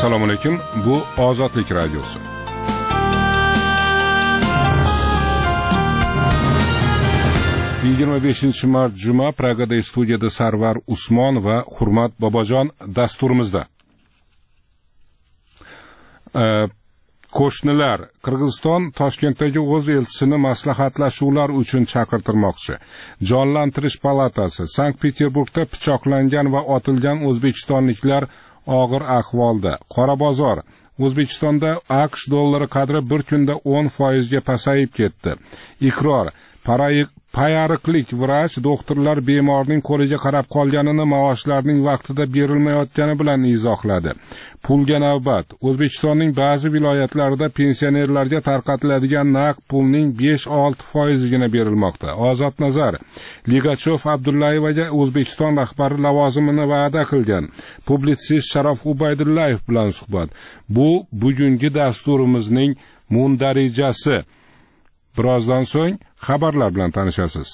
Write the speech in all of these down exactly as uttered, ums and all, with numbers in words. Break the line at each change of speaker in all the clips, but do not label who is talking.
Assalomu alaykum. Bu Ozodlik radiosi. yigirma beshinchi mart juma Pragada studiyada Sarvar Usmon va Hurmat Bobojon dasturimizda. E, Qo'shnilar Qirg'iziston Toshkentdagi o'z elchisini maslahatlashuvlar uchun chaqirtirmoqchi. Jonlantirish palatasi Sankt-Peterburgda pichoqlangan va otilgan o'zbekistonliklar og'ir ahvolda. Qora bozor O'zbekistonda AQSh dollari qadri bir kunda o'n foiz ga pasayib ketdi. Iqror payariqlik vrach doktorlar bemorning qo'liga qarab qolganini maoshlarning vaqtida berilmayotgani bilan izohladi. Pulga navbat. O'zbekistonning ba'zi viloyatlarida pensionerlarga tarqatiladigan naqd pulning besh olti foizigina berilmoqda. Ozod Nazar Ligachov Abdullayevaga O'zbekiston rahbari lavozimini va'da qilgan. Publitsist Sharof Ubaydullayev bilan suhbat. Bu bugungi dasturimizning mundarijasi. Birozdan so'ng xabarlar bilan tanishasiz.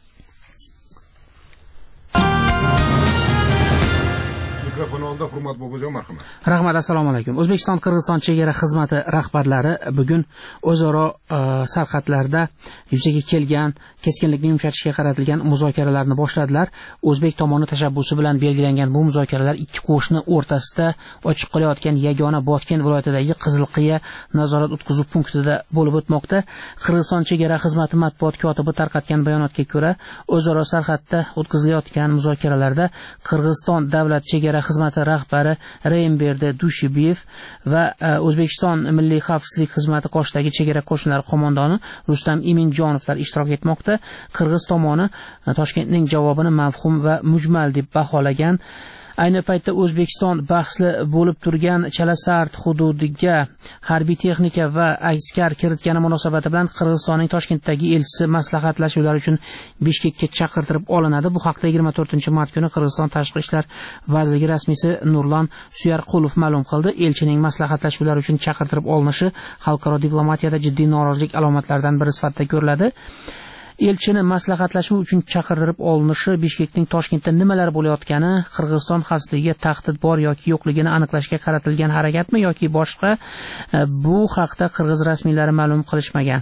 Mikrofonda Hurmat Bobojon marhamat.
Rahmat, assalomu alaykum. O'zbekiston Qirg'iziston chegara xizmati rahbarlari bugun o'zaro sarhadlarda yuzaga kelgan keskinlikni yumshatishga qaratilgan muzokaralarni boshladilar. O'zbek tomoni tashabbusi bilan belgilangan bu muzokaralar ikki qo'shni o'rtasida ochiq qolayotgan yagona Botken viloyatidagi Qizilqiya nazorat o'tkazuv punktida bo'lib o'tmoqda. Qirg'iziston chegara xizmati matbuot kotibi tarqatgan bayonotga ko'ra, o'zaro sarhadda o'tkazilayotgan muzokaralarda Qirg'iziston davlat chegara xizmati rahbari Reymberdi Dushibev va O'zbekiston Milliy xavfsizlik xizmati qoshidagi chegara qo'shinlari qo'mondoni Rustam Iminjonovlar ishtirok etmoqda. Qirg'iz tomoni Toshkentning javobini mavhum va mujmal deb baholagan. Ayni paytda O'zbekiston bahsli bo'lib turgan Chalasart hududiga harbiy texnika va askar kiritgani munosabati bilan Qirg'izistonning Toshkentdagi elchisi maslahatlashuvlar uchun Bishkekka chaqirtirib olinadi. Bu haqda yigirma to'rtinchi mart kuni Qirg'iziston Tashqi ishlar vazirligi rasmiysi Nurlan Suyarqulov ma'lum qildi. Elchining maslahatlashuvlar uchun chaqirtirib olinishi xalqaro diplomatiyada jiddiy norozilik alomatlaridan biri sifatida ko'riladi. Elchini maslahatlashuv uchun chaqirtirib olinishi Bishkekning Toshkentda nimalar bo'layotgani, Qirg'iziston xavfsizligiga tahdid bor yoki yo'qligini aniqlashga qaratilgan harakatmi yoki boshqa, bu haqda qirg'iz rasmiylari ma'lum qilishmagan.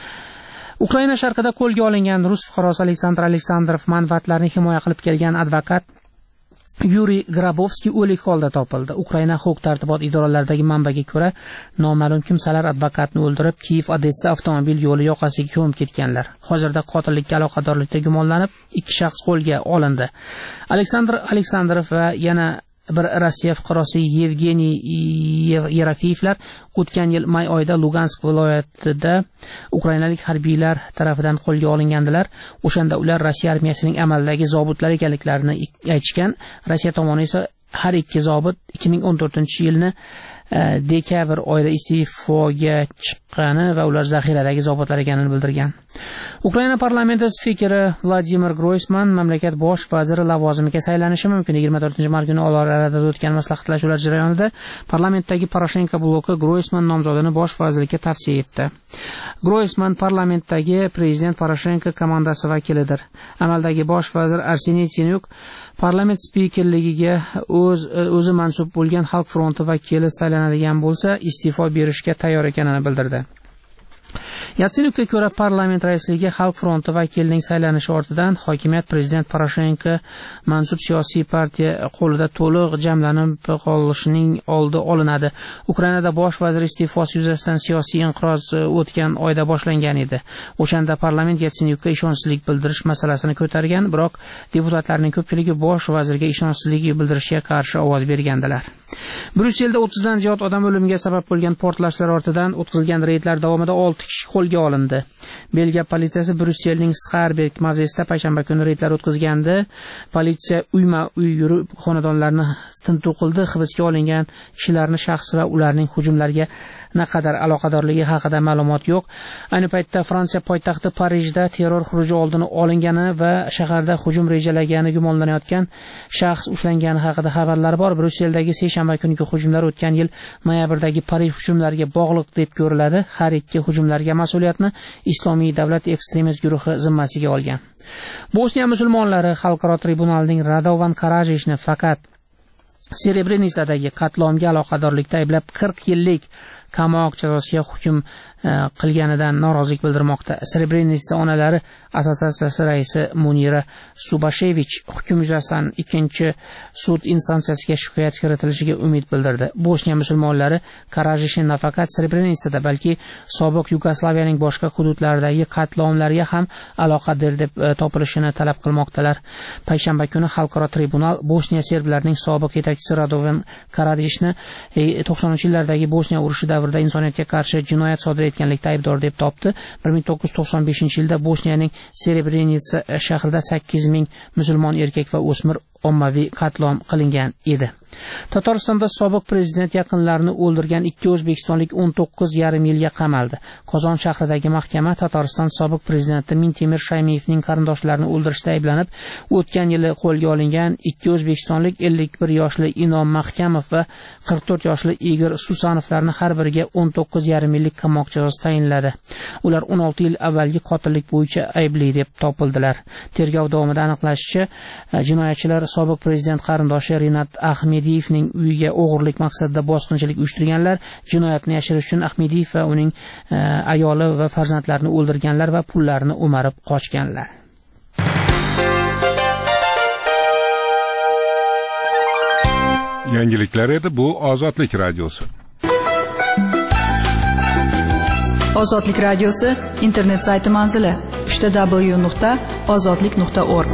Ukraina sharqida qo'lga olingan rus fuqarosi Aleksandr Aleksandrov manfaatlarini himoya qilib kelgan advokat Yuriy Grabovskiy o'lik holda topildi. Ukraina huquq-tartibot idoralaridagi manbaga ko'ra, noma'lum kimsalar advokatni o'ldirib, Kiyev-Odessa avtomobil yo'li yoqasiga ko'mib ketganlar. Hozirda qotillikka aloqadorlikda gumonlanib, ikki shaxs qo'lga olindi. Aleksandr Aleksandrov va yana bir Rossiya fuqarosi Yevgeniy Yerafiyevlar o'tgan yil may oyida Lugansk viloyatida ukrainalik harbiylar tarafidan qo'lga olingandilar. O'shanda ular Rossiya armiyasining amaldagi zobitlar ekanliklarini aytishgan. Rossiya tomoni esa har ikki zobit ikki ming o'n to'rtinchi yilni dekabr oyida iste'foga chiqqani va ular zaxiradagi zobitlar ekanini bildirgan. Ukraina parlamenti spikeri Vladimir Groysman mamlakat bosh vaziri lavozimiga saylanishi mumkin. yigirma to'rtinchi mart kuni Olorada o'tgan maslahatlashuvlar jarayonida parlamentdagi Poroshenko bloki Groysman nomzodini bosh vazirlikka tavsiya etdi. Groysman parlamentdagi prezident Poroshenko komandasi vakilidir. Amaldagi bosh vazir Arseniy Tenyuk parlament spikerligiga o'z o'zi mansub bo'lgan Xalq fronti vakili saylanadigan bo'lsa, iste'fo berishga tayyor ekanini bildirdi. Yatsenyukka ko'ra parlament raisligiga Xalq fronti vakilining saylanishi ortidan hokimiyat prezident Poroshenko mansub siyosiy partiya qo'lida to'liq jamlanib qolishining oldi olinadi. Ukrainada bosh vazir iste'fosi yuzasidan siyosiy inqiroz o'tgan oyda boshlangan edi. O'shanda parlament Yatsenyukka ishonchsizlik bildirish masalasini ko'targan, biroq deputatlarning ko'pchiligi bosh vazirga ishonchsizlik bildirishga qarshi ovoz bergandilar. Bryusselda o'ttizdan ziyod odam o'limiga sabab bo'lgan portlashlar ortidan o'tkazilgan reydlar davomida olti kishi qo'lga olindi. Belgiya politsiyasi Bryusselning Skarberg mavzesida payshanba kuni reydlar o'tkazgandi. Politsiya uyma-uy yurib xonadonlarni tintuv qildi. Hibsga olingan kishilarning shaxsi va ularning hujumlarga naqadar aloqadorligi haqida ma'lumot yo'q. Ayni paytda Fransiya poytaxti Parijda terror xuruji oldini olingani va shaharda hujum rejalagani gumonlanayotgan shaxs ushlangani haqida xabarlar bor. Brusseldagi seshanba kungi hujumlar o'tgan yil noyabrdagi Parij hujumlariga bog'liq deb ko'riladi. Har ikki hujumlarga mas'uliyatni Islomiy davlat ekstremist guruhi zimmasiga olgan. Bosniya musulmonlari xalqaro tribunalining Radovan Karajishni faqat Srebrenitsadagi qatlomga aloqadorlikda ayblab qirq yillik qamoq jazosiga hukm qilganidan norozilik bildirmoqda. Srebrenitsa onalari assotsiatsiyasi raisi Munira Subashevich hukm yuzasidan ikkinchi sud instansiyasiga shikoyat kiritilishiga umid bildirdi. Bosniya musulmonlari Karajishni nafaqat Srebrenitsada, balki sobiq Yugoslaviyaning boshqa hududlaridagi qatlomlarga ham aloqador deb topilishini talab qilmoqdalar. Payshanba kuni xalqaro tribunal Bosniya serblarining sobiq yetakchisi Radovan Karadishni to'qsoninchi yillardagi Bosniya urushi davrida insoniyatga qarshi jinoyat sodir etganlikda aybdor deb topdi. bir ming to'qqiz yuz to'qson beshinchi yilda Bosniyaning Srebrenitsa shahrida sakkiz ming musulmon erkak va o'smir ommaviy qatlom qilingan edi. Tataristonda sobiq prezident yaqinlarini o'ldirgan ikki o'zbekistonlik o'n to'qqiz yarim yilga qamaldi. Qozon shahridagi mahkama Tatariston sobiq prezidenti Mintemir Shaymiyevning qarindoshlarini o'ldirishda ayblanib, o'tgan yili qo'lga olingan ikki o'zbekistonlik ellik bir yoshli Inom Mahkamov va qirq to'rt yoshli Igor Susanovlarni har biriga o'n to'qqiz yarim yillik qamoq jazosi tayinladi. Ular o'n olti yil avvalgi qotillik bo'yicha aybli deb topildilar. Tergov davomida aniqlashicha, jinoyatchilar sobiq prezident qarindoshi Rinat Ahmediyevning uyiga o'g'irlik maqsadida bosqinchilik uyushtirganlar, jinoyatni yashirish uchun Ahmediyev va uning e, ayoli va farzandlarini o'ldirganlar va pullarini o'marib qochganlar.
Yangiliklar edi, bu Ozodlik radiosi.
Ozodlik radiosi internet sayti manzili w w w nuqta ozodlik nuqta org.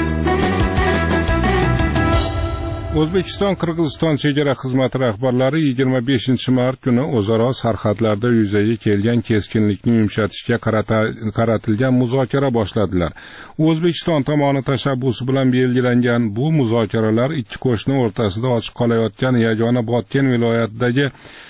O'zbekiston Qirg'iziston chegara xizmati rahbarlari yigirma beshinchi mart kuni o'zaro sarhadlarda yuzaga kelgan keskinlikni yumshatishga qaratilgan muzokara boshladilar. O'zbekiston tomoni tashabbusi bilan belgilangan bu muzokaralar ikki qo'shni o'rtasida ochiq qolayotgan yagona Botken viloyatidagi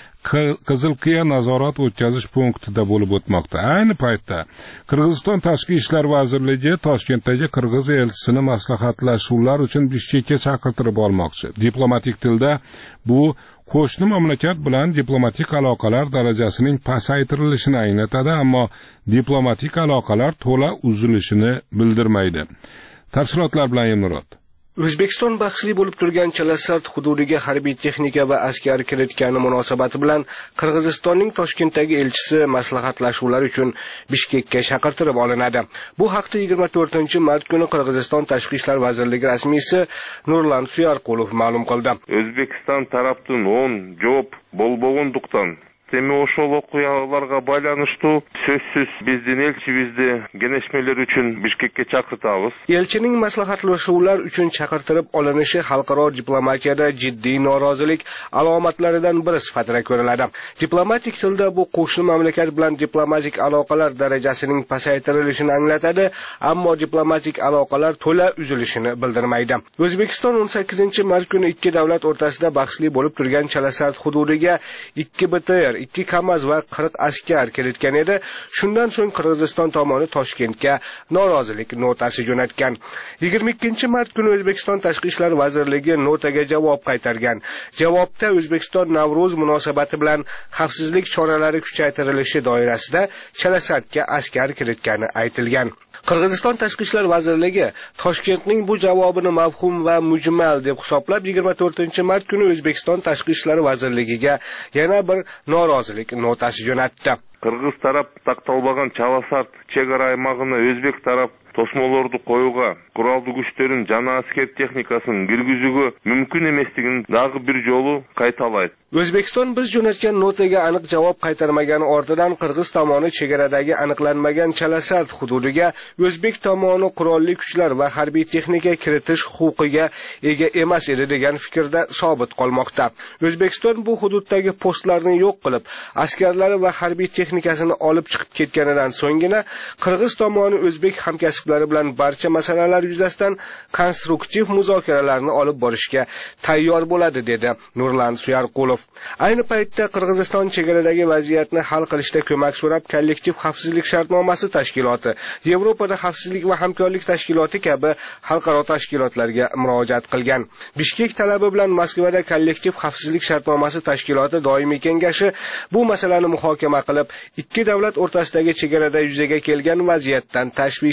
Qizilqiya nazorat o'tkazish punktida bo'lib o'tmoqda. Ayni paytda Qirg'iziston Tashqi ishlar vazirligi Toshkentdagi qirg'iz elchisini maslahatlashuvlar uchun Bishkekka chaqirtirib olmoqchi. Diplomatik tilda bu qo'shni mamlakat bilan diplomatik aloqalar darajasining pasaytirilishini anglatadi, ammo diplomatik aloqalar to'la uzilishini bildirmaydi. Tafsilotlar bilan Emnurod.
O'zbekiston bahsli bo'lib turgan Chalasart hududiga harbiy texnika va askar kiritgani munosabati bilan Qirg'izistonning Toshkentdagi elchisi maslahatlashuvlar uchun Bishkekka chaqirtirib olinadi. Bu haqda yigirma to'rtinchi mart kuni Qirg'iziston Tashqi ishlar vazirligi rasmiysi Nurlan Suyarqulov ma'lum qildi.
O'zbekiston tarafdan o'n javob bo'lmaganlikdan Temi ошол окуяларга байланыштуу сөзсүз биздин элчибизди кеңешмелер үчүн Бишкекке чакыртабыз.
Elchining maslahatlashuvlar uchun chaqirtirib olinishi xalqaro diplomatiyada jiddiy norozilik alomatlaridan biri sifatida ko'riladi. Diplomatik tilda bu qo'shni mamlakat bilan diplomatik aloqalar darajasining pasaytirilishini anglatadi, ammo diplomatik aloqalar to'la uzilishini bildirmaydi. O'zbekiston o'n sakkizinchi mart kuni ikki davlat o'rtasida bahsli bo'lib turgan Chalasart hududiga ikki B T R, ikki Kamaz va qirq askar kiritgan edi. Shundan so'ng Qirg'iziston tomoni Toshkentga norozilik notasi jo'natgan. yigirma ikkinchi mart kuni O'zbekiston Tashqi ishlar vazirligi notaga javob qaytargan. Javobda O'zbekiston Navro'z munosabati bilan xavfsizlik choralari kuchaytirilishi doirasida Chalasartga askar kiritgani aytilgan. Qirg'iziston Tashqi ishlar vazirligi Toshkentning bu javobini mavhum va mujmal deb hisoblab yigirma to'rtinchi mart kuni O'zbekiston Tashqi ishlar vazirligiga yana bir norozilik notasi jo'natdi.
Qirg'iz taraf taqtalbagan Chalasart chegara aymagына O'zbek taraf tosmolordu koyuga, kuraldı güçlerin jana asker texnikasını girgizүүгө mümkün emasligini dagы bir jolu qaytalaydi.
O'zbekiston biz jo'natgan notaga aniq javob qaytarmagani ortidan Qirg'iz tomoni chegaradagi aniqlanmagan Chalasart hududiga O'zbek tomoni qurolli kuchlar va harbiy texnika kiritish huquqiga ega emas edi degan fikrda sobit qolmoqda. O'zbekiston bu hududdagi postlarni yo'q qilib, askarlari va harbiy texnikasini olib chiqib ketganidan so'nggina Qirg'iz tomoni O'zbek hamkasblari bilan barcha masalalar yuzasidan konstruktiv muzokaralarni olib borishga tayyor bo'ladi, dedi Nurlan Suyarqulov. Ayni paytda Qirg'iziston chegaradagi vaziyatni hal qilishda ko'mak so'rab kollektiv xavfsizlik shartnomasi tashkiloti, Yevropada xavfsizlik va hamkorlik tashkiloti kabi xalqaro tashkilotlarga murojaat qilgan. Bishkek talabi bilan Moskvada kollektiv xavfsizlik shartnomasi tashkiloti doimiy kengashi bu masalani muhokama qilib, ikki davlat o'rtasidagi chegarada yuzaga kelgan vaziyatdan tashvish bildirgan.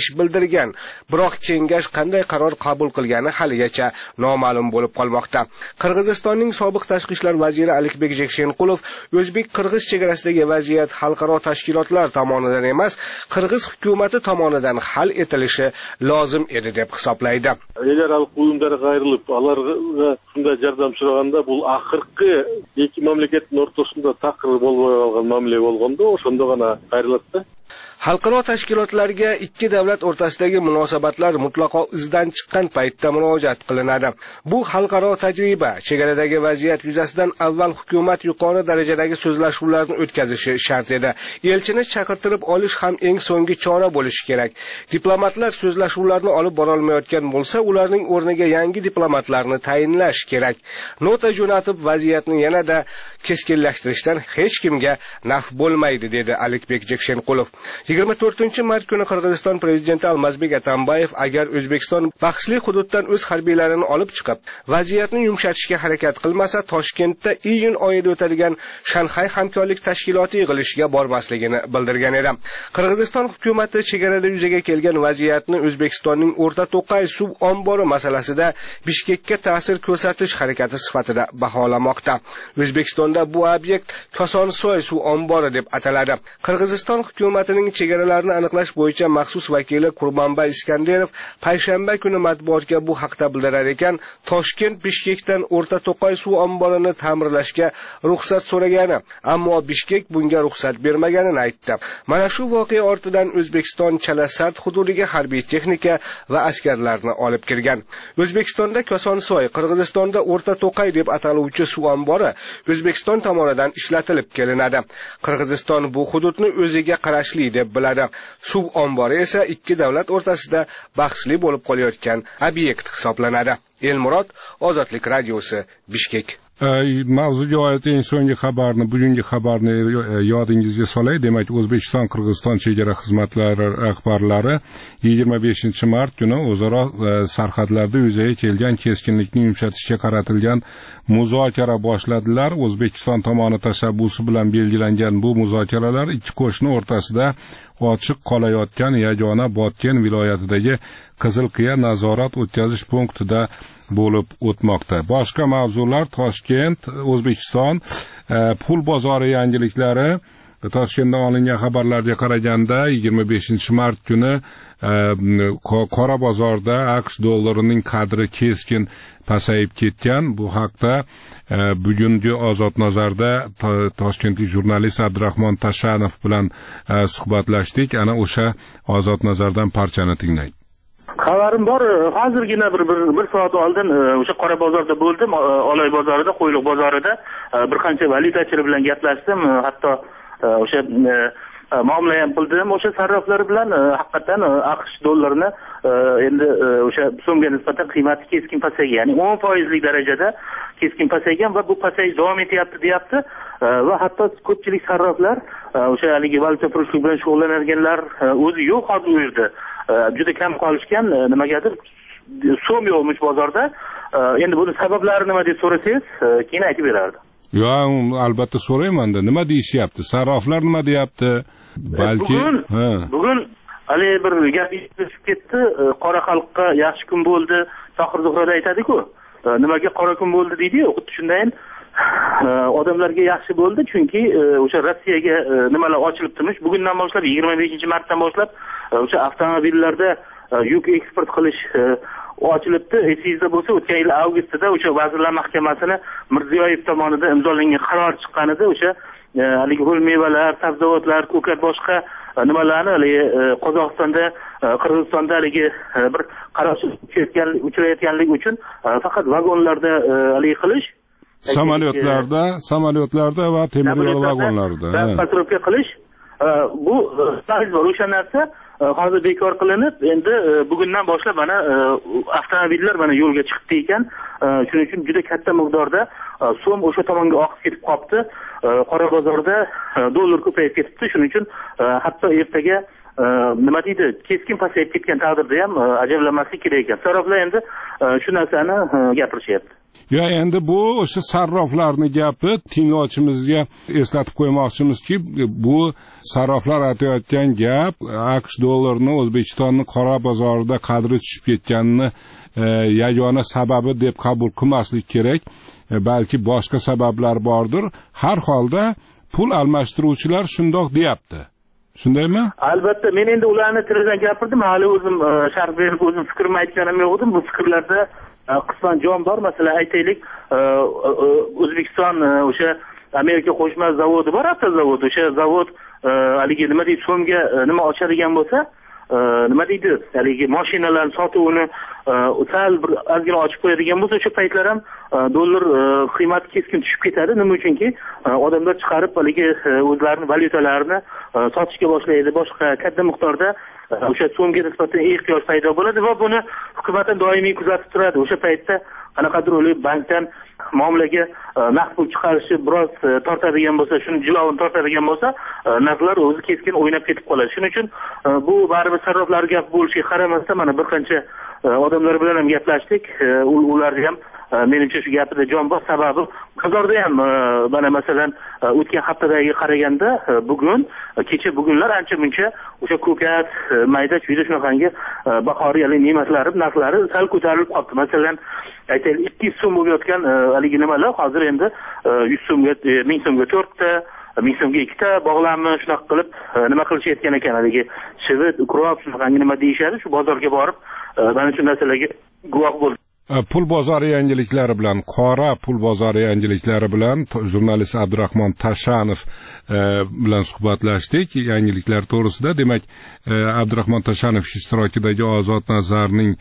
bildirgan. Biroq kengash qanday qaror qabul qilgani haligacha noma'lum bo'lib qolmoqda. Qirg'izistonning sobiq tashqi ishlar vaziri Alikbek Jekshenqulov o'zbek-qirg'iz chegarasidagi vaziyat xalqaro tashkilotlar tomonidan emas, qirg'iz hukumati tomonidan hal etilishi lozim edi deb hisoblaydi.
Agar xalq uyumlari qayrilib, ularga shunday yordam so'raganda bu oxirgi ikki mamlakatning o'rtasida taqrir bo'lib qolgan mamlakat bo'lganda, o'shanda g'ana qayriladi.
Xalqaro tashkilotlarga ikki davlat o'rtasidagi munosabatlar mutlaqo izdan chiqqan paytda murojaat qilinadi. Bu xalqaro tajriba. Chegaradagi vaziyat yuzasidan avval hukumat yuqori darajadagi so'zlashuvlarni o'tkazishi shart edi. Elchini chaqirtirib olish ham eng so'nggi chora bo'lishi kerak. Diplomatlar so'zlashuvlarni olib bora olmayotgan bo'lsa, ularning o'rniga yangi diplomatlarni tayinlash kerak. Nota jo'natib vaziyatni yanada keskinlashtirishdan hech kimga naf bo'lmaydi, dedi Alikbek Jekshenqulov. yigirma to'rtinchi mart kuni Qirg'iziston prezidenti Almazbek Atambayev agar O'zbekiston bahsli hududdan o'z harbiylarini olib chiqib, vaziyatni yumshatishga harakat qilmasa, Toshkentda iyun oyida o'tadigan Shanxay hamkorlik tashkiloti yig'ilishiga bormasligini bildirgan edi. Qirg'iziston hukumati chegarada yuzaga kelgan vaziyatni O'zbekistonning O'rta To'qay suv ombori masalasida Bishkekka ta'sir ko'rsatish harakati sifatida baholamoqda. O'zbekistonda bu obyekt Kosonsoy suv ombori deb ataladi. Qirg'iziston hukumatining chegaralarni aniqlash bo'yicha maxsus vakili Qurbonbay Iskanderov payshanba kuni matbuotga bu haqda bildirar ekan, Toshkent Bishkekdan O'rta To'qay suv omborini ta'mirlashga ruxsat so'ragani, ammo Bishkek bunga ruxsat bermaganini aytdi. Mana shu voqea ortidan O'zbekiston Chalasart hududiga harbiy texnika va askarlarni olib kirgan. O'zbekistonda Kosonsoy, Qirg'izistonda O'rta To'qay deb ataluvchi suv ombori O'zbekiston tomonidan ishlatilib kelinadi. Qirg'iziston bu hududni o'ziga qarashli deb biladi. Suv ombori esa ikki davlat o'rtasida bahsli bo'lib qolayotgan obyekt hisoblanadi. Elmurod, Ozodlik radiosi, Bishkek.
Mavzuga oid eng so'nggi xabarni, bugungi xabarni yodingizga solay. Demak, O'zbekiston Qirg'iziston chegara xizmatlari rahbarlari yigirma beshinchi mart kuni o'zaro sarhadlarda yuzaga kelgan keskinlikni yumshatishga qaratilgan muzokara boshladilar. O'zbekiston tomoni tashabbusi bilan belgilangan bu muzokaralar ikki qo'shni o'rtasida ochiq qolayotgan yagona Botken viloyatidagi Qizilqiya nazorat o'tkazish punktida bo'lib o'tmoqda. Boshqa mavzular: Toshkent, O'zbekiston pul bozori yangiliklari. Toshkentdan olingan xabarlarga qaraganda yigirma beshinchi mart kuni qora bozorda AQSh dollarining qadri keskin pasayib ketgan. Bu haqda bugungi Ozod nazarda toshkentlik jurnalist Abdurahmon Tashanov bilan suhbatlashdik. Ana o'sha Ozod nazardan parchani tinglaylik.
Xabarim bor. Hozirgina bir bir bir soat oldin o'sha qora bozorda bo'ldim, Oloy bozorida, Qo'yliq bozorida bir qancha valyutachilar bilan gaplashdim. Hatto o'sha muomala ham qildim. O'sha sarroflar bilan haqiqatan AQSh dollarini endi o'sha so'mga nisbatan qiymati keskin pasaygan, ya'ni o'n foiz lik darajada keskin pasaygan va bu pasayish davom etyapti, deyapti. Va hatto ko'pchilik sarroflar o'sha haligi valyutafurushlik bilan shug'ullanganlar o'zi yo'q hozir u yerda. Juda kam qolishgan, nimagadir so'm yo'qmish bozorda. Endi buni sabablari nima deb so'rasangiz, keyin aytib berardi.
Yo, albatta so'rayman-da. Nima deyishyapti? Sarroflar nima deyapti? Balki
bugun bugun hali bir gap chiqib ketdi. Qora xalqqa yaxshi kun bo'ldi. Tohir Zuhrada aytadi-ku, nimaga qora kun bo'ldi deydi-yu, xuddi shunday odamlarga yaxshi bo'ldi, chunki o'sha Rossiyaga nimalar ochilibdimish. Bugundan boshlab yigirma beshinchi martdan boshlab o'sha avtomobillarda yuk eksport qilish ochilibdi. Esingizda bo'lsa, o'tgan yil avgustda o'sha Vazirlar Mahkamasini Mirziyoyev tomonidan imzolangan qaror chiqqanida o'sha haligi ho'l mevalar, sabzavotlar, ko'kat boshqa nimalarni haligi Qozog'istonda, Qirg'izistonda haligi bir qaroqchi uchrayotganligi uchun faqat vagonlarda haligi qilish,
samolyotlarda, samolyotlarda va temir yo'l vagonlarida
patrobka qilish, bu o'sha narsa hozir bekor qilinib, endi bugundan boshlab mana avtomobillar mana yo'lga chiqdi ekan. Shuning uchun juda katta miqdorda so'm o'sha tomonga oqib ketib qopti. Qora bozorda dollar ko'payib ketibdi. Shuning uchun hatto ertaga nima deydi, keskin pasayib ketgan taqdirda ham ajablanmaslik kerak ekan. Sarroflar endi shu narsani gapirishyapti.
Ya endi bu o'sha sarroflarni gapi tinglovchimizga eslatib qo'ymoqchimizki, bu sarroflar aytayotgan gap AQSh dollarini O'zbekistonning qora bozorida qadri tushib ketganini e, yagona sababi deb qabul qilmaslik kerak. E, balki boshqa sabablar bordir. Har holda pul almashtiruvchilar shundoq deyapti. Shundaymi?
Albatta, men endi ularni tilidan gapirdim. Hali o'zim sharh berib o'zim fikrimni aytganim yo'q edim. Bu fikrlarda qisman jon bor. Masalan, aytaylik, O'zbekiston o'sha Amerika qo'shma zavodi bor, avtozavod. O'sha zavod haligi nima deydi, so'mga nima ochadigan bo'lsa, nima deydi, haligi mashinalarning sotuvini sal bir ozgina ochib qo'yadigan bo'lsa, o'sha paytlar ham dollar qiymati keskin tushib ketadi. Nima uchunki, odamlar chiqarib haligi o'zlarining valyutalarini sotishga boshlaydi. Boshqa katta miqdorda o'sha so'mga nisbatan ehtiyoj paydo bo'ladi va buni hukumat ham doimiy kuzatib turadi. O'sha paytda qanaqadir o'lik bankdan muomalaga naqd pul chiqarishi biroz tortadigan bo'lsa, shuni jilovini tortadigan bo'lsa, narxlar o'zi keskin o'ynab ketib qoladi. Shuning uchun bu baribir sarroflar gap bo'lishiga qaramasdan mana bir qancha odamlar bilan ham gaplashdik. Ularga ham menimcha shu gapida jon bor. Sababi bozorda ham mana masalan o'tgan haftadagi qaraganda bugun, kecha bugunlar ancha muncha o'sha ko'kat, mayda chuyda shunaqangi bahoriy ne'matlar narxlari sal ko'tarilib qoldi. Masalan, aytaylik ikki yuz so'm bo'layotgan haligi nimalar hozir endi yuz so'mga, ming so'mga to'rtta, ming so'mga ikkita bog'lanma shunaqa qilib nima qilishayotgan ekan, haligi shivit, ukrop shunaqangi nima deyishadi. Shu bozorga borib mana shu narsalarga guvoh bo'ldim.
Pul bozori yangiliklari bilan, qora pul bozori yangiliklari bilan jurnalist Abdurahmon Tashanov bilan suhbatlashdik yangiliklar to'g'risida. Demak, Abdurahmon Tashanov ishtirokidagi Ozod Nazarning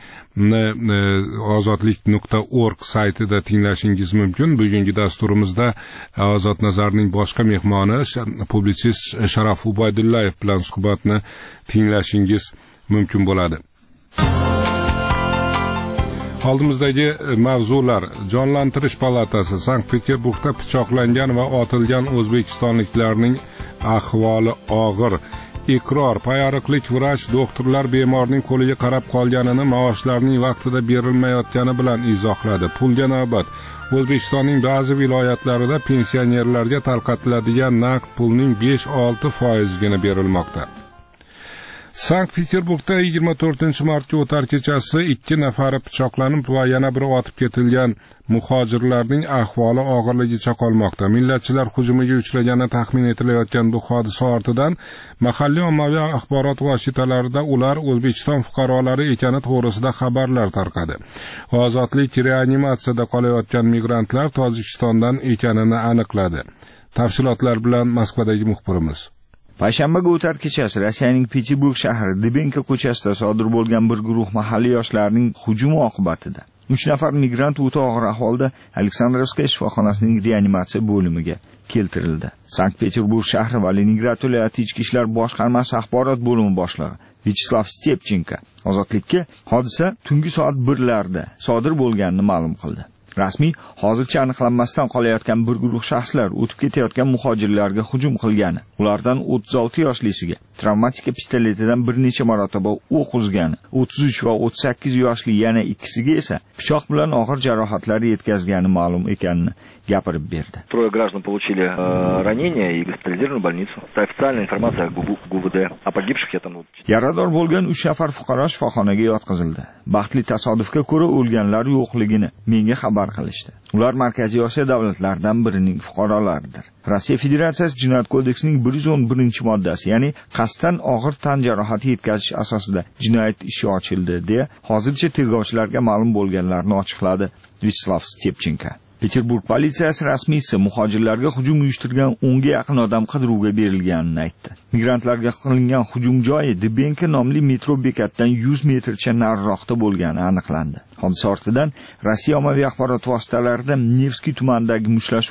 ozodlik nuqta org saytida tinglashingiz mumkin. Bugungi dasturimizda Ozod Nazarning boshqa mehmoni publitsist Sharof Ubaydullayev bilan suhbatni tinglashingiz mumkin bo'ladi. Oldimizdagi mavzular: Jonlantirish palatasi Sankt-Peterburgda pichoqlangan va otilgan o'zbekistonliklarning ahvoli og'ir. Iqror: payariqlik vrach doktorlar bemorning qo'liga qarab qolganini maoshlarning vaqtida berilmayotgani bilan izohladi. Pulga navbat. O'zbekistonning ba'zi viloyatlarida pensionerlarga tarqatiladigan naqd pulning besh olti foizigina berilmoqda. Sankt-Peterburgda yigirma to'rtinchi martga o'tar kechasi ikki nafari pichoqlanib va yana biri otib ketilgan muhojirlarning ahvoli og'irligicha qolmoqda. Millatchilar hujumiga uchragani taxmin etilayotgan bu hodisa ortidan mahalliy ommaviy axborot vositalarida ular O'zbekiston fuqarolari ekani to'g'risida xabarlar tarqadi. Ozodlik reanimatsiyada qolayotgan migrantlar Tojikistondan ekanini aniqladi. Tafsilotlar bilan Moskvadagi muxbirimiz.
Payshanbaga o'tar kechasi Rossiyaning Peterburg shahri Debenka ko'chasida sodir bo'lgan bir guruh mahalliy yoshlarning hujumi oqibatida uch nafar migrant o'ta og'ir ahvolda Aleksandrovskiy shifoxonasining reanimatsiya bo'limiga keltirildi. Sankt-Peterburg shahri va Leningrad viloyati ichki ishlar boshqarmasi axborot bo'limi boshlig'i Vyacheslav Stepchenko ozodlikka hodisa tungi soat birlarda sodir bo'lganini ma'lum qildi. Rasmiy hozircha aniqlanmasdan qolayotgan bir guruh shaxslar o'tib ketayotgan muhojirlarga hujum qilgani, ulardan o'ttiz olti yoshlisiga travmatika pistoletidan bir necha marotaba o'q uzgani, o'ttiz uch va o'ttiz sakkiz yoshli yana ikkisiga esa pichoq bilan og'ir jarohatlar yetkazgani ma'lum ekanini gapirib berdi.
Трое граждан получили ранения и госпитализированы в больницу. Это официальная информация ГУВД. О погибших я там...
Yarador bo'lgan uch nafar fuqaro shifoxonaga yotqizildi. Baxtli tasodifga ko'ra o'lganlar yo'qligini menga xabar qilishdi. Ular Markaziy Osiyo davlatlaridan birining fuqarolaridir. Rossiya Federatsiyasi Jinoyat kodeksining bir yuz o'n birinchi moddasi, ya'ni qasddan og'ir tan jarohati yetkazish asosida jinoyat ishi ochildi deya hozircha tergovchilarga ma'lum bo'lganlarni ochiqladi Vyacheslav Stepchenko. Peterburg politsiyasi rasmiysi muhojirlarga hujum uyushtirgan o'nga yaqin odam qidiruvga berilganini aytdi. Migrantlarga qilingan hujum joyi Debenka nomli metro bekatidan yuz metrcha nariroqda bo'lgani aniqlandi. Hodisa ortidan Rossiya ommaviy axborot vositalarida Nevskiy tumanidagi mushtlashuvda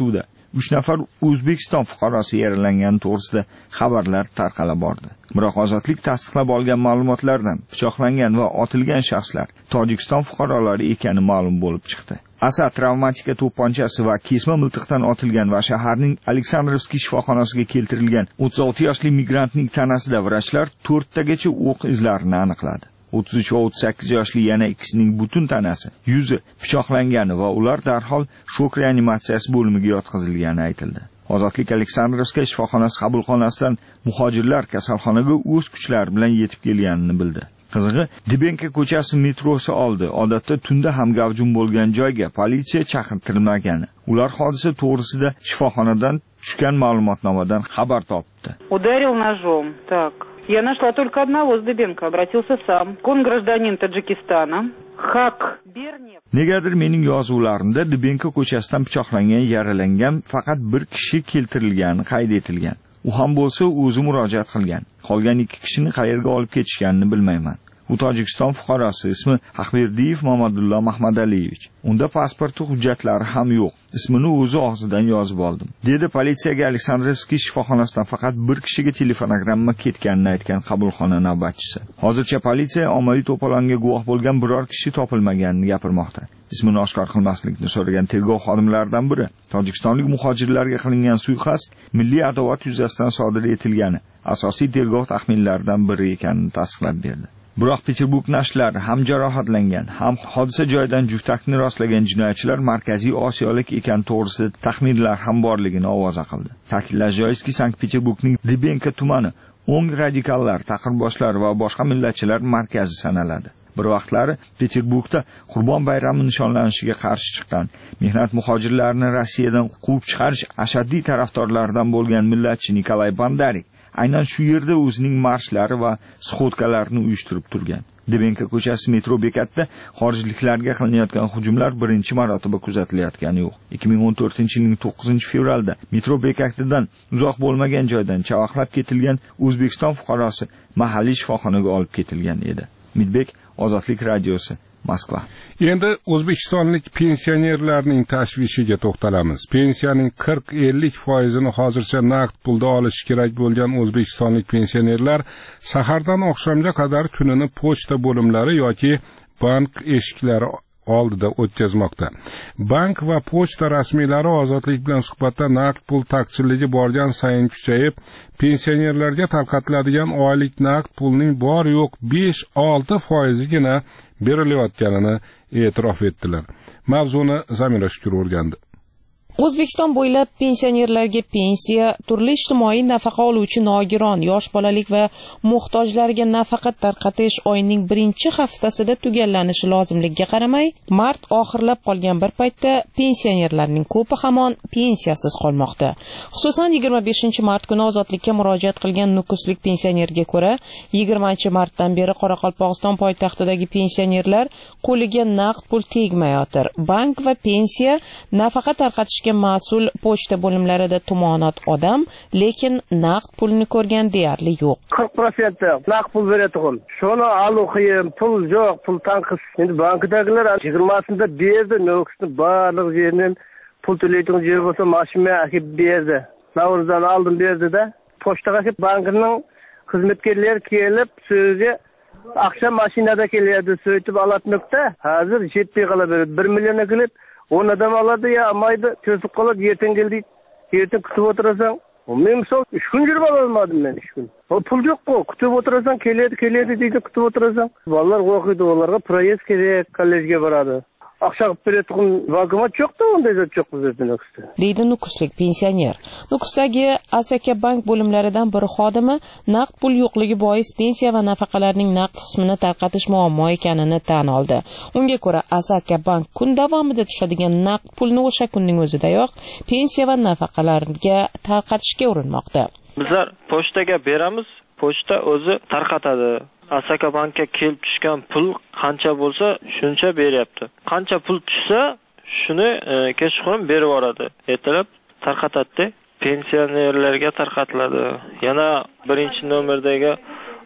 uch nafar O'zbekiston fuqarosi yaralangani to'g'risida xabarlar tarqala bordi. Biroq Ozodlik tasdiqlab olgan ma'lumotlardan pichoqlangan va otilgan shaxslar Tojikiston fuqarolari ekani ma'lum bo'lib chiqdi. Asad travmatika to'pponchasi va kesma miltiqdan otilgan va shaharning Aleksandrovskiy shifoxonasiga keltirilgan o'ttiz olti yoshli migrantning tanasida vrachlar to'rttagacha o'q izlarini aniqladi. o'ttiz uch va o'ttiz sakkiz yoshli yana ikkisining butun tanasi, yuzi pichoqlangani va ular darhol shok reanimatsiyasi bo'limiga yotqizilgani aytildi. Ozodlik Aleksandrovskiy shifoxonasi qabulxonasidan muhojirlar kasalxonaga o'z kuchlari bilan yetib kelganini bildi. Qizig'i, Dibenka ko'chasi metrosi oldi. Odatda tunda ham gavjum bo'lgan joyga politsiya chaqirtirilmagani. Ular hodisa to'g'risida shifoxonadan tushgan ma'lumotnomadan xabar topdi.
Ударил ножом. Так. Я нашла только одного с Дыбенко, обратился сам. Он гражданин Таджикистана. Хак Бернев.
Negadir mening yozuvlarimda Dibenko ko'chasidan pichoqlangan, yaralangan faqat bir kishi keltirilgani qayd etilgan. U ham bo'lsa o'zi murojaat qilgan. Qolgan ikki kishini qayerga olib ketishganini bilmayman. U Tojikiston fuqarosi, ismi Ahberdiyev Mamadullo Mahmadaliyevich. Unda pasporti hujjatlari ham yo'q. Ismini o'zi og'zidan yozib oldim. Dedi politsiyaga Aleksandrovskiy shifoxonasidan faqat bir kishiga telefonogramma ketganini aytgan qabulxona navbatchisi. Hozircha politsiya ommaviy to'polonga guvoh bo'lgan biror kishi topilmaganini gapirmoqda. Ismini oshkor qilmaslikni so'ragan tergov xodimlaridan biri tojikistonlik muhojirlarga qilingan suiqasd milliy adovat yuzasidan sodir etilgani asosiy tergov taxminlaridan biri ekanini tasdiqlab berdi. Biroq Peterburg nashrlari ham jarohatlangan, ham hodisa joyidan juftakni rostlagan jinoyatchilar markaziy osiyolik ekan to'g'risida taxminlar ham borligini ovoza qildi. Ta'kidlash joizki, Sankt-Peterburgning Dibenka tumani o'ng radikallar, taqirboshlar va boshqa millatchilar markazi sanaladi. Bir vaqtlari Peterburgda Qurbon bayrami nishonlanishiga qarshi chiqqan, mehnat muhojirlarini Rossiyadan quvib chiqarish ashaddiy tarafdorlaridan bo'lgan millatchi Nikolay Bandarik aynan shu yerda o'zining marshlari va sxodkalarini uyushtirib turgan. Dibenka ko'chasi metro bekatida xorijliklarga qilinayotgan hujumlar birinchi marotaba kuzatilayotgani yo'q. ikki ming o'n to'rtinchi yilning to'qqizinchi fevralda metro bekatidan uzoq bo'lmagan joydan chavaqlab ketilgan O'zbekiston fuqarosi mahalliy shifoxonaga olib ketilgan edi. Midbek, Ozodlik radiosi, Moskva.
Endi o'zbekistonlik pensionerlarning tashvishiga to'xtalamiz. Pensiyaning qirq ellik foizini hozircha naqd pulda olishi kerak bo'lgan o'zbekistonlik pensionerlar sahardan oqshomga qadar kunini pochta bo'limlari yoki bank eshiklari oldida o'tkazmoqda. Bank va pochta rasmiylari Ozodlik bilan suhbatda naqd pul taqchilligi borgan sayin kuchayib, pensionerlarga tarqatiladigan oylik naqd pulning bor yo'q besh olti foizigina berilayotganini e'tirof etdilar. Mavzuni Zamira Shukur o'rgandi.
O'zbekiston bo'ylab pensionerlarga pensiya, turli ijtimoiy nafaqa oluvchi nogiron, yosh bolalik va muhtojlarga nafaqa tarqatish oyning birinchi haftasida tugallanishi lozimligiga qaramay, mart oxirlab qolgan bir paytda pensionerlarning ko'pi hamon pensiyasiz qolmoqda. Xususan yigirma beshinchi mart kuni Ozodlikka murojaat qilgan nukuslik pensionerga ko'ra, yigirmanchi martdan beri Qoraqalpog'iston poytaxtidagi pensionerlar qo'liga naqd pul tegmayotir. Bank va pensiya nafaqa tarqatish mas'ul pochta bo'limlarida tumonat odam, lekin naqd pulni ko'rgan deyarli yo'q.
qirq foiz naqd pul beradigan. Shuni alu qiyin, pul yo'q, pul tanqis. Endi bankdagilar yigirmasida berdi, nukusni barliq yerdan pul to'laydigan yer bo'lsa, mashina akib berdi. Navruzdan aldim berdi-da, pochtaga kelib bankning xizmatkorlari kelib, sizga akşam mashinada keladi, söyleyip alatmakta. Hazır jetpi qalaveradi. bir million kelib on adam aladi ya amaydı, tözlük kalır, yerten geldi, yerten kutup oturasan. Men misal üç gün жүріп alamadım ben üç gün. O pul yok mu? Kutup oturasan, keledi, keledi deydi, kutup oturasan. Vallahi okuydu, onlarga proyez gerek, kollejge barады. Ақша қылып беретін банкомат жоқ та, ондай зат жоқ бізде Nukusda.
Deydi nukuslik pensioner. Nukusdagi Asaka bank bo'limlaridan bir xodimi naqd pul yo'qligi bois pensiya va nafaqalarning naqd qismini tarqatish muammo ekanini tan oldi. Unga ko'ra Asaka bank kun davomida tushadigan naqd pulni o'sha kunning o'zidayoq pensiya va nafaqalarga tarqatishga urinmoqda.
Bizlar pochtaga beramiz, pochta o'zi tarqatadi. Asaka bankka kelib tushgan pul qancha bo'lsa, shuncha beryapti. Qancha pul tushsa, shuni e, kechqurun berib yuboradi. Ertalab tarqatadi. Pensionerlarga tarqatiladi. Yana birinchi nomerdagi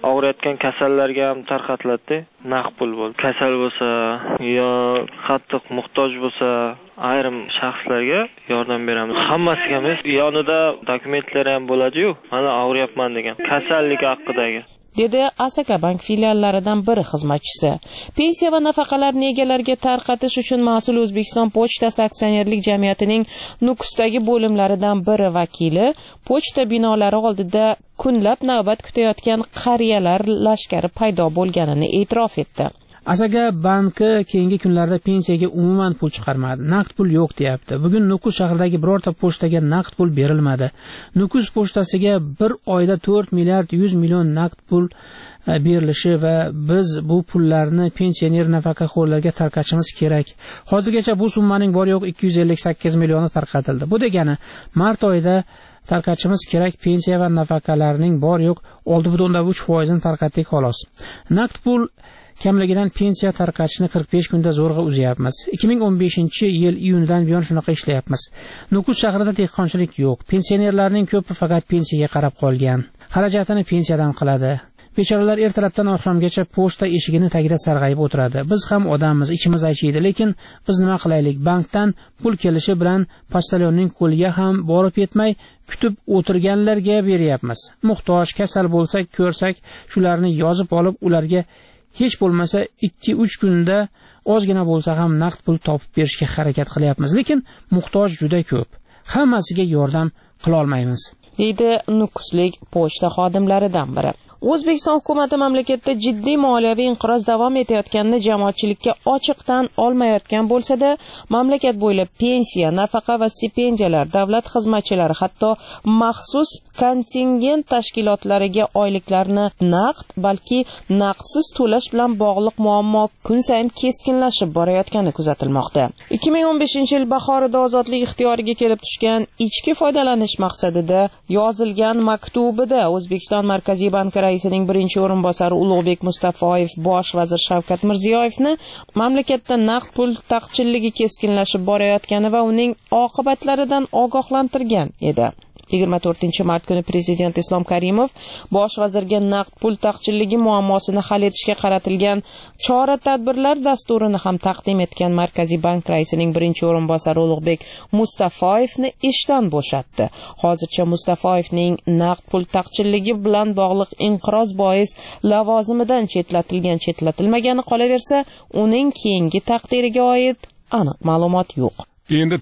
og'riyotgan kasallarga ham tarqatiladi. Naqd pul bo'ldi. Kasal bo'lsa yo qattiq muhtoj bo'lsa ayrim shaxslarga yordam beramiz. Hammasiga emas, yonida dokumentlari ham bo'ladi-yu. Mana og'riyapman degan kasallik haqidagi.
dedi Asaka Bank filiallaridan biri xizmatchisi. Pensiya va nafaqalarni egalariga tarqatish uchun mas'ul O'zbekiston Pochtasi aksionerlik jamiyatining Nukusdagi bo'limlaridan biri vakili pochta binolari oldida kunlab navbat kutayotgan qariyalar lashkari paydo bo'lganini e'tirof etdi.
Asaka banki keyingi kunlarda pensiyaga umuman pul chiqarmadi. Naqd pul yo'q deyapti. Bugun Nukus shahridagi birorta pochtaga naqd pul berilmadi. Nukus pochtasiga bir oyda to'rt milliard yuz million naqd pul berilishi va biz bu pullarni pensioner nafaqaxo'rlarga tarqatishimiz kerak. Hozirgacha bu summaning bor yo'q ikki yuz ellik sakkiz millioni tarqatildi. Bu degani mart oyida tarqatishimiz kerak pensiya va nafaqalarning bor yo'q olti butun o'ndan uch foizini tarqatdik xolos. Naqd pul kamligidan pensiya tarqatishni qirq besh kunda zo'rg'a uzyapmiz. ikki ming o'n beshinchi yil iyundan buyon shunaqa ishlayapmiz. Nukus shahrida dehqonchilik yo'q. Pensionerlarning ko'pi faqat pensiyaga qarab qolgan. Xarajatini pensiyadan qiladi. Bechoralar ertalabdan oqshomgacha pochta eshigini tagida sarg'ayib o'tiradi. Biz ham odammiz, ichimiz achiydi, lekin biz nima qilaylik? Bankdan pul kelishi bilan pochtalyonning qo'liga ham borib yetmay kutib o'tirganlarga beryapmiz. Muhtoj, kasal bo'lsak, ko'rsak, shularni yozib olib ularga hech bo'lmasa ikki uch kunda ozgina bo'lsa ham naqd pul topib berishga harakat qilyapmiz, lekin muhtoj juda ko'p. Hammasiga yordam qila olmaymiz,
deydi Nukuslik pochta xodimlaridan biri. O'zbekiston hukumati mamlakatda jiddiy moliyaviy inqiroz davom etayotganini jamoatchilikka ochiqdan olmayotgan bo'lsa-da, mamlakat bo'ylab pensiya, nafaqa va stipendiyalar, davlat xizmatchilari, hatto maxsus kontingent tashkilotlariga oyliklarni naqd, balki naqdsiz to'lash bilan bog'liq muammo kun sayin keskinlashib borayotgani kuzatilmoqda. ikki ming o'n beshinchi yil bahorida ozodlik ixtiyoriga kelib tushgan ichki foydalanish maqsadida yozilgan maktubida O'zbekiston Markaziy banki raisining birinchi o'rinbosari Ulug'bek Mustafoyev bosh vazir Shavkat Mirziyoyevni mamlakatda naqd pul taqchilligi keskinlashib borayotgani va uning oqibatlaridan ogohlantirgan edi. yigirma to'rtinchi mart kuni prezident Islom Karimov bosh vazirga naqd pul taqchilligi muammosini hal etishga qaratilgan chora-tadbirlar dasturini ham taqdim etgan Markaziy bank raisining birinchi o'rinbosari Ulug'bek Mustafoyevni ishdan bo'shatdi. Hozircha Mustafoyevning naqd pul taqchilligi bilan bog'liq inqiroz bois lavozimidan chetlatilgan chetlatilmagani qolaversa, uning keyingi taqdiriga oid aniq ma'lumot yo'q.
Endi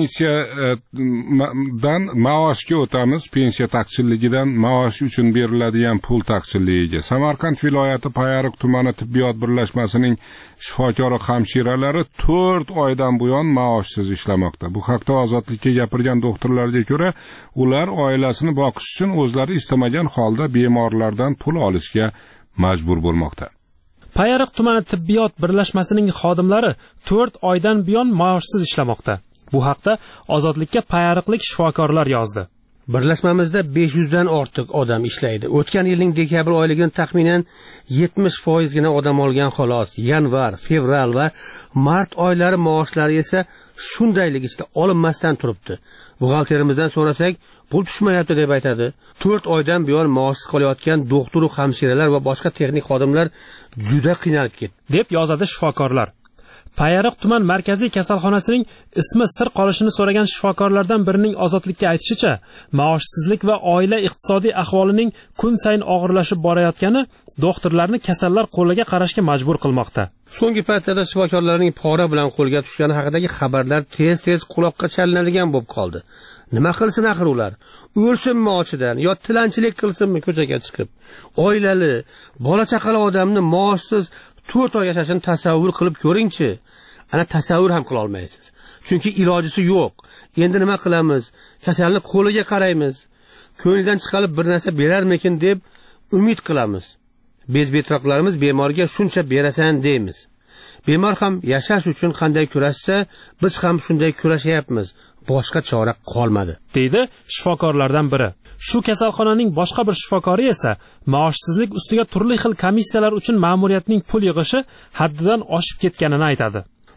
pensiyadan maoshga o'tamiz. Pensiya taqchilligidan maosh uchun beriladigan pul taqchilligiga. Samarqand viloyati Payariq tumani tibbiyot birlashmasining shifokori hamshiralari to'rt oydan buyon maoshsiz ishlamoqda. Bu haqda Ozodlikka gapirgan doktorlarga ko'ra, ular oilasini boqish uchun o'zlari istamagan holda bemorlardan pul olishga majbur bo'lmoqda.
Payariq tumani tibbiyot birlashmasining xodimlari to'rt oydan buyon maoshsiz ishlamoqda. Bu haqda Ozodlikka payariqlik shifokorlar yozdi.
Birlashmamizda besh yuzdan ortiq odam ishlaydi. O'tgan yilning dekabr oyligini taxminan yetmish foizgina odam olgan xolos. Yanvar, fevral va mart oylari maoshlari esa shundayligicha olinmasdan turibdi. Buxgalterimizdan so'rasak, pul tushmayapti deb aytadi. to'rt oydan buyon maoshsiz qolayotgan doktor va hamshiralar va boshqa texnik xodimlar juda qiynalib ketdi,
deb yozadi shifokorlar. Payariq tuman markaziy kasalxonasining ismi sir qolishini so'ragan shifokorlardan birining Ozodlikka aytishicha, maoshsizlik va oila iqtisodiy ahvolining kun sayin og'irlashib borayotgani doktorlarni kasallar qo'liga qarashga majbur qilmoqda.
So'nggi paytlarda shifokorlarning pora bilan qo'lga tushgani haqidagi xabarlar tez-tez quloqqa chalinadigan bo'lib qoldi. Nima qilsin axir ular? O'lsinmi ochidan yo tilanchilik qilsinmi ko'chaga chiqib? Oilali, bola chaqali odamni maoshsiz to'rt oy yashashini tasavvur qilib ko'ringchi. Ana tasavvur ham qila olmaysiz. Chunki ilojisi yo'q. Endi nima qilamiz? Kasalni qo'liga qaraymiz. Ko'ngildan chiqarib bir narsa berarmikin deb umid qilamiz. Bezbetroqlarimiz bemorga shuncha berasan deymiz. Bemor ham yashash uchun qanday kurashsa, biz ham shunday kurashyapmiz. Boshqa chora qolmadi,
deydi shifokorlardan biri. Shu kasalxonaning boshqa bir shifokori esa maoshsizlik ustiga turli xil komissiyalar uchun ma'muriyatning pul yig'ishi haddidan oshib ketganini aytadi.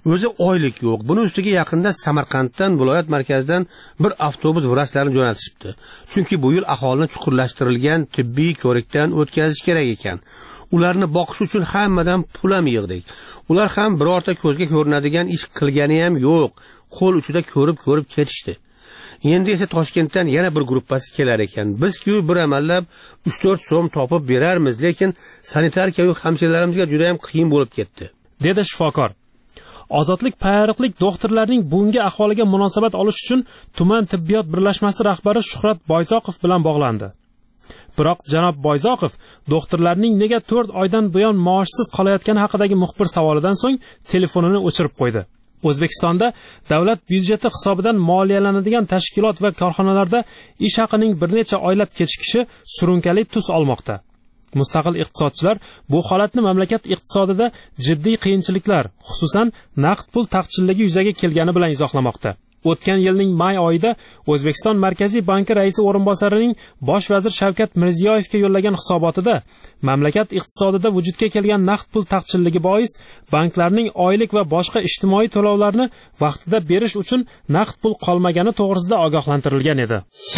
o'zi oylik yo'q. Buni ustiga yaqinda Samarqanddan viloyat markazidan bir avtobus vrachlarini jo'natishibdi. Chunki bu yil aholini chuqurlashtirilgan tibbiy ko'rikdan o'tkazish kerak ekan. Ularni boqish uchun hammadan pul ham yig'dik. Ular ham birorta ko'zga ko'rinadigan ish qilgani ham yo'q. Qo'l uchida ko'rib-ko'rib ketishdi. Endi esa Toshkentdan yana bir gruppasi kelar ekan. Biz-ku bir amallab uch to'rt so'm topib berarmiz, lekin sanitarka-yu hamshiralarimizga juda ham qiyin bo'lib ketdi,
dedi shifokor. Ozodlik payariqlik doktorlarning bunga ahvoliga munosabat olish uchun tuman tibbiyot birlashmasi rahbari Shuhrat Boyzoqov bilan bog'landi. Biroq janob Boyzoqov doktorlarning nega to'rt oydan buyon maoshsiz qolayotgani haqidagi muxbir savolidan so'ng telefonini o'chirib qo'ydi. O'zbekistonda davlat byudjeti hisobidan moliyalanadigan tashkilot va korxonalarda ish haqining bir necha oylab kechikishi surunkali tus olmoqda. Mustaqil iqtisodchilar bu holatni mamlakat iqtisodida jiddiy qiyinchiliklar, xususan naqd pul taqchilligi yuzaga kelgani bilan izohlamoqda. O'tgan yilning may oyida O'zbekiston Markaziy banki raisi o'rinbosarining bosh vazir Shavkat Mirziyoyevga yo'llagan hisobotida mamlakat iqtisodida vujudga kelgan naqd pul taqchilligi bois banklarning oylik va boshqa ijtimoiy to'lovlarni vaqtida berish uchun naqd pul qolmagani to'g'risida ogohlantirilgan edi.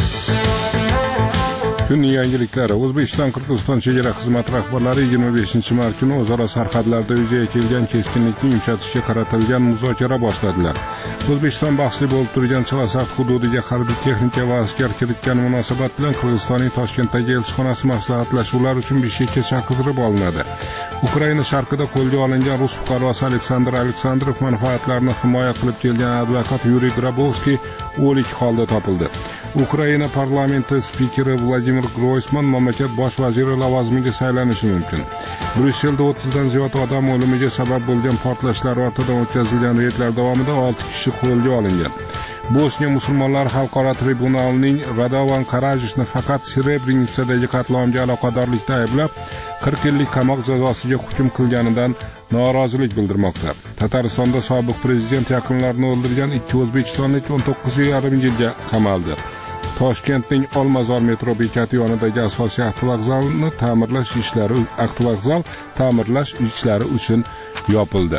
Kunning yangiliklari. O'zbekiston Qirg'iziston chegara xizmati rahbarlari yigirma beshinchi mart kuni o'zaro sarhadlarda yuzaga kelgan keskinlikni yumshatishga qaratilgan muzokara boshladilar. O'zbekiston bahsli bo'lib turgan Chalasax hududiga harbiy texnika va askar kiritgani munosabat bilan Qirg'izistonning Toshkentdagi elchixonasi maslahatlashuvlar uchun Bishkekka chaqirtirib olinadi. Ukraina sharqida qo'lga olingan rus fuqarosi Aleksandr Aleksandrov manfaatlarini himoya qilib kelgan advokat Yuriy Grabovskiy o'lik holda topildi. Ukraina parlamenti spikeri Vladimir Groysman mamlakat bosh vaziri lavozimiga saylanishi mumkin. Bryusselda o'ttizdan ziyod odam o'limiga sabab bo'lgan portlashlar ortidan o'tkazilgan reydlar davomida olti kishi qo'lga olingan. Bosniya musulmonlar xalqaro tribunalining Radovan Karajishni faqat Srebrenitsadagi qatlamga aloqadorlikda ayblab, qirq yillik qamoq jazosiga hukm qilganidan norozilik bildirmoqda. Tataristonda sobiq prezident yaqinlarini o'ldirgan ikki o'zbekistonlik o'n to'qqiz yarim yilga qamaldi. Toshkentning Olmazor metro bekati yonidagi asosiy avtovokzalni ta'mirlash ishlari avtovokzal ta'mirlash ishlari uchun yopildi.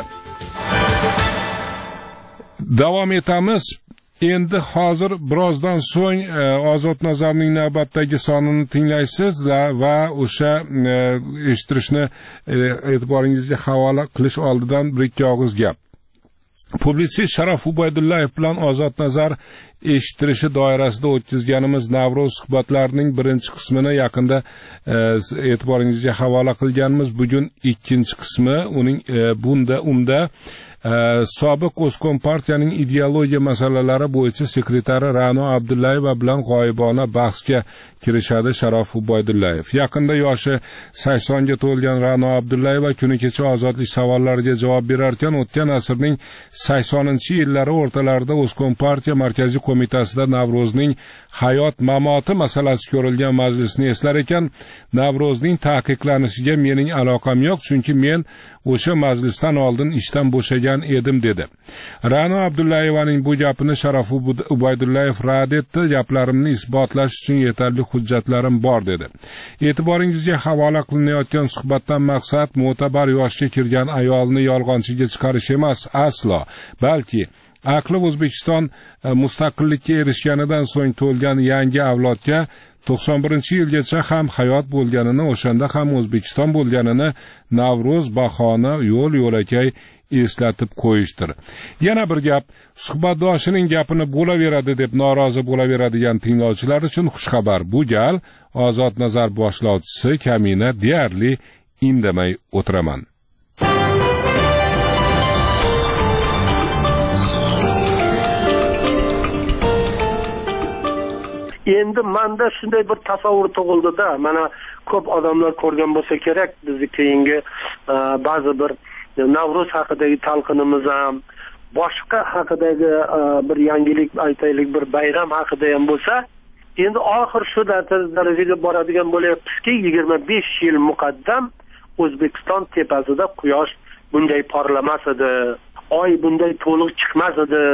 Davom etamiz. Endi hozir birozdan so'ng Ozod Nazarning navbatdagi sonini tinglaysiz va o'sha eshittirishni e'tiboringizga havola qilish oldidan bir ikki og'iz gap. Publitsist Sharof Ubaydullayev bilan Ozod Nazar eshittirishi doirasida o'tkazganimiz Navro'z suhbatlarining birinchi qismini yaqinda e'tiboringizga havola qilganmiz. Bugun ikkinchi qismi. Uning bunda unda sobiq O'zkom partiyaning ideologiya masalalari bo'yicha sekretari Ra'no Abdullayeva bilan g'oyibona bahsga kirishadi Sharof Ubaydullayev. Yaqinda yoshi saksonga to'lgan Ra'no Abdullayeva kuni kecha ozodlik savollariga javob berar ekan, o'tgan asrning saksoninchi yillari o'rtalarida O'zkom partiya markaziy qo'mitasida Navro'zning hayot mamoti masalasi ko'rilgan majlisni eslar ekan, Navro'zning taqiqlanishiga mening aloqam yo'q, chunki men o'sha majlisdan oldin ishdan bo'shagan edim dedi. Ra'no Abdullayevaning bu gapini Sharof Ubaydullayev rad etdi. Gaplarimni isbotlash uchun yetarli hujjatlarim bor dedi. E'tiboringizga havola qilinayotgan suhbatdan maqsad mo'tabar yoshga kirgan ayolni yolg'onchiga chiqarish emas, aslo, balki aqli O'zbekiston mustaqillikka erishganidan so'ng to'lgan yangi avlodga to'qson birinchi yilgacha ham hayot bo'lganini, o'shanda ham O'zbekiston bo'lganini Navro'z bahona yo'l yo'lakay eslatib qo'yishdir. Yana bir gap, suhbatdoshining gapini bo'laveradi deb norozi bo'laveradigan tinglovchilar uchun xushxabar. Bu gal Ozod Nazar boshlovchisi Kamina deyarli indamay o'tiraman.
Endi menda shunday bir tasavvur tug'ildi-da, mana ko'p odamlar ko'rgan bo'lsa kerak, bizni keyingi ba'zi bir Navro'z haqidagi talqinimiz ham, boshqa haqidagi bir yangilik aytaylik, bir bayram haqida ham bo'lsa, endi oxir shu darajaga boradigan bo'lyapmizki, yigirma besh yil muqaddam O'zbekiston tepasida quyosh bunday porlamas edi, oy bunday to'liq chiqmas edi,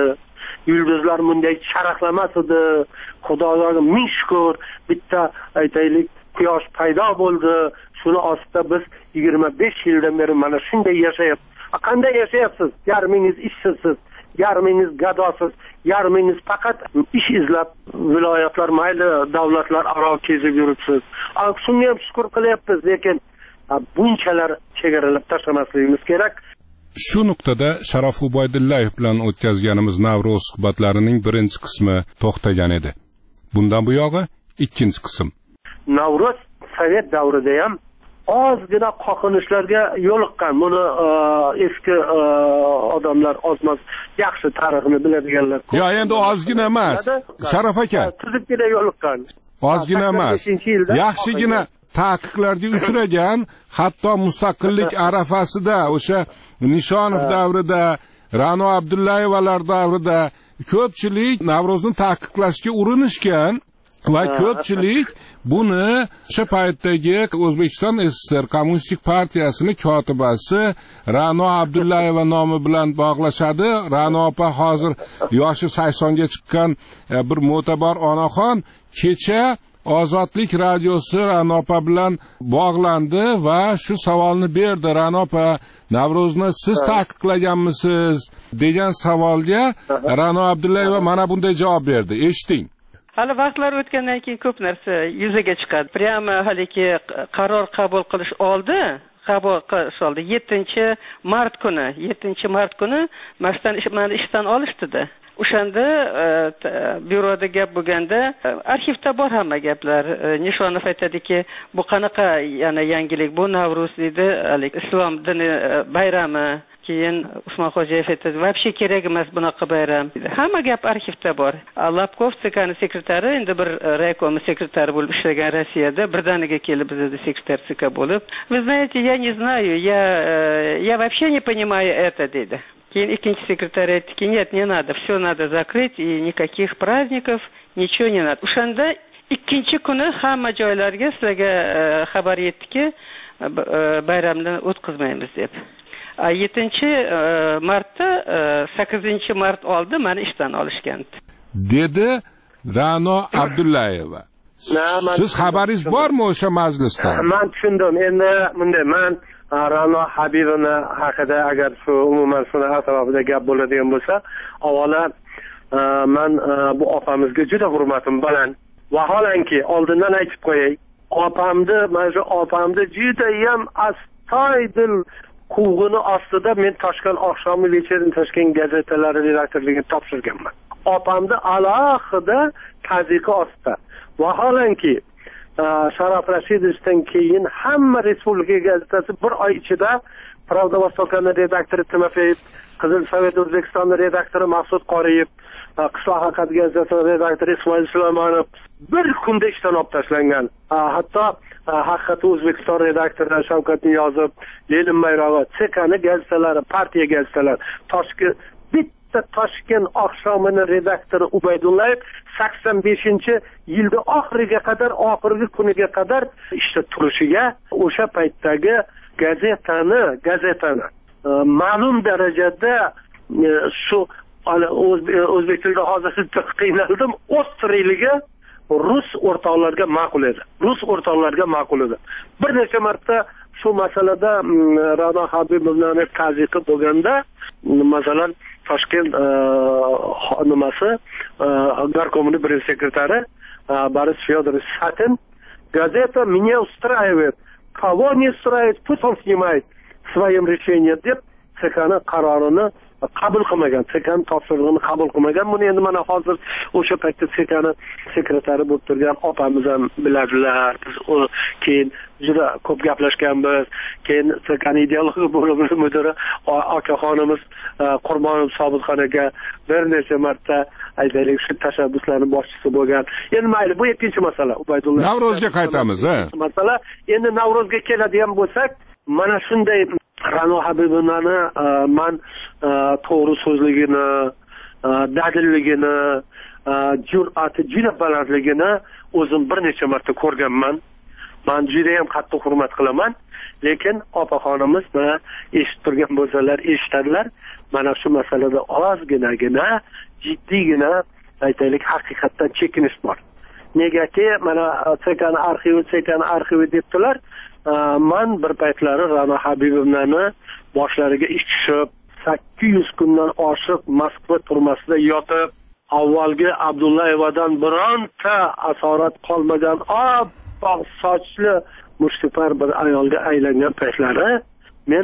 yulduzlar bunday charaqlamas edi. Xudoga ming shukr, bitta aytaylik quyosh paydo bo'ldi, shuni ostida biz yigirma besh yildan beri mana shunday yashayapmiz. Qanday yashayapsiz? Yarmingiz ishsizsiz, yarmingiz gadosiz, yarmingiz faqat ish izlab viloyatlar mayli davlatlar aro kezib yuribsiz. Shunga ham shukr qilyapmiz, lekin bunchalar chegaralab tashlamasligimiz kerak.
Shu nuqtada Sharof Ubaydullayev bilan o'tkazganimiz Navro'z suhbatlarining birinchi qismi to'xtagan edi. Bundan bu yog'i ikkinchi qism.
Navro'z Sovet davrida ham ozgina qoqinishlarga yo'liqqan. Buni eski odamlar ozmas yaxshi tarixni biladiganlar.
Yo, endi ozgina emas. Sharof aka,
tuzibgina yo'liqqan.
Ozgina emas. Yaxshigina taqiqlarga uchragan, hatto mustaqillik arafasida o'sha Nishonov davrida, Ra'no Abdullayevalar davrida ko'pchilik Navro'zni taqiqlashga urinishgan va ko'pchilik buni o'sha paytdagi O'zbekiston S S R Kommunistik partiyasining kotibasi Ra'no Abdullayeva nomi bilan bog'lashadi. Ra'no opa hozir yoshi saksonga chiqqan bir mo'tabar onaxon. Kecha Ozodlik radiosi Ra'no opa bilan bog'landi va shu savolni berdi. Ra'no opa, Navro'zni siz taqiqlaganmisiz degan savolga Ra'no Abdullayeva mana bunday javob berdi. Eshiting.
Hali vaqtlar o'tgandan keyin ko'p narsa yuzaga chiqadi. Prямо haligi qaror qabul qilish oldi, qabul qilish oldi. yettinchi mart kuni, yettinchi mart kuni meni ishdan olishdi-da. O'shanda byuroda gap bo'lganda arxivda bor hamma gaplar. Nishonov aytadiki, bu qanaqa yana yangilik, bu Navro'z deydi, islom dini bayrami. Keyin Usmonxo'jayev aytadi, "Вообще kerak emas bunaqa bayram." Hamma gap arxivda bor. Lapkov C K ning sekretari, endi bir raykom sekretari bo'lib ishlagan Rossiyada, birdaniga kelib bizda sekretar C K bo'lib, "Вы знаете, я не знаю, я я вообще не понимаю это", dedi. Keyin ikkinchi sekretар aytdiki, "Нет, не надо, все надо закрыть и никаких праздников, ничего не надо." O'shanda ikkinchi kuni hamma joylarga sizlarga xabar yetdiki, bayramni o'tkazmaymiz deb. yettinchi martda sakkizinchi mart oldi meni ishdan olishgan
dedi Ra'no Abdullayeva. Siz xabaringiz bormi o'sha majlisda?
Men tushundim. Endi bunday men Ra'no Habibovna haqida agar shu umuman shuni atrofida gap bo'ladigan bo'lsa, avvalo men bu opamizga juda hurmatim baland. Vaholanki oldindan aytib qo'yay, opamni, mana shu opamni juda ham astoydil quvg'ini ostida men Toshkent oqshomi vecherin Toshkent gazetalari redaktorligiga topshirganman. Opamni alohida tazyiqi ostida. Vaholanki Sharof Rashidovdan keyin hamma Respublika gazetasi bir oy ichida Pravda Vostokaning redaktori Timofeyev, Qizil Sovet O'zbekistonning redaktori Maqsud Qoriyev, Qishloq haqiqat gazetasining redaktori Ismoil Suleymanov bir kunda ishdan olib tashlangan. Hatto Haqiqat O'zbekiston redaktori Shavkat Niyozov, Lenin bayrog'i, C K ning gazetalari, partiya gazetalari, Toshkent bitta Toshkent oqshomining redaktori Ubaydullayev sakson beshinchi yilda oxiriga qadar, oxirgi kuniga qadar ishda turishiga o'sha paytdagi gazetani, gazetani ma'lum darajada shu o'zbek tilida hozir qiynaldim, o'striyligi rus o'rtoqlarga ma'qul edi. Rus o'rtoqlarga ma'qul edi. Bir necha marta shu masalada Ra'no Habibovnaning tazyiqi bo'lganda, masalan, Toshkent nimasi горкомning birinchi sekretari Boris Fyodorovich Satin газета меня устраивает, кого не устраивает, пусть он снимает своим решением deb C K ning qarorini qabul qilmagan, C K ning topshirig'ini qabul qilmagan. Buni endi mana hozir o'sha paytda C K ning sekretari bo'lib turgan opamiz ham biladilar. Biz keyin juda ko'p gaplashganmiz. Keyin C K ning ideologiya bo'limi mudiri akaxonimiz Qurbonov Sobitxon aka bir necha marta aytaylik shu tashabbuslarning boshchisi bo'lgan. Endi mayli, bu ikkinchi masala. Ubaydulloh
Navrozga qaytamiz, ha.
Masala endi Navrozga keladigan bo'lsak, mana shunday Ra'no Habibovnani men to'g'ri so'zligini, dadilligini, jur'ati juda balandligini o'zim bir necha marta ko'rganman. Men juda ham qattiq hurmat qilaman. Lekin opaxonimiz mana eshitib turgan bo'lsalar, eshitadilar. Mana shu masalada ozginagina, jiddiygina aytaylik haqiqatdan chekinish bor. negaki mana sekani arxivi sekani arxivi debdilar. Man bir paytlari Ra'no Habibovnani boshlariga ish tushib sakkiz yuz kundan oshiq Moskva turmasida yotib, avvalgi Abdullayevadan bironta asorat qolmagan oppoq sochli mushtipar bir ayolga aylangan paytlari men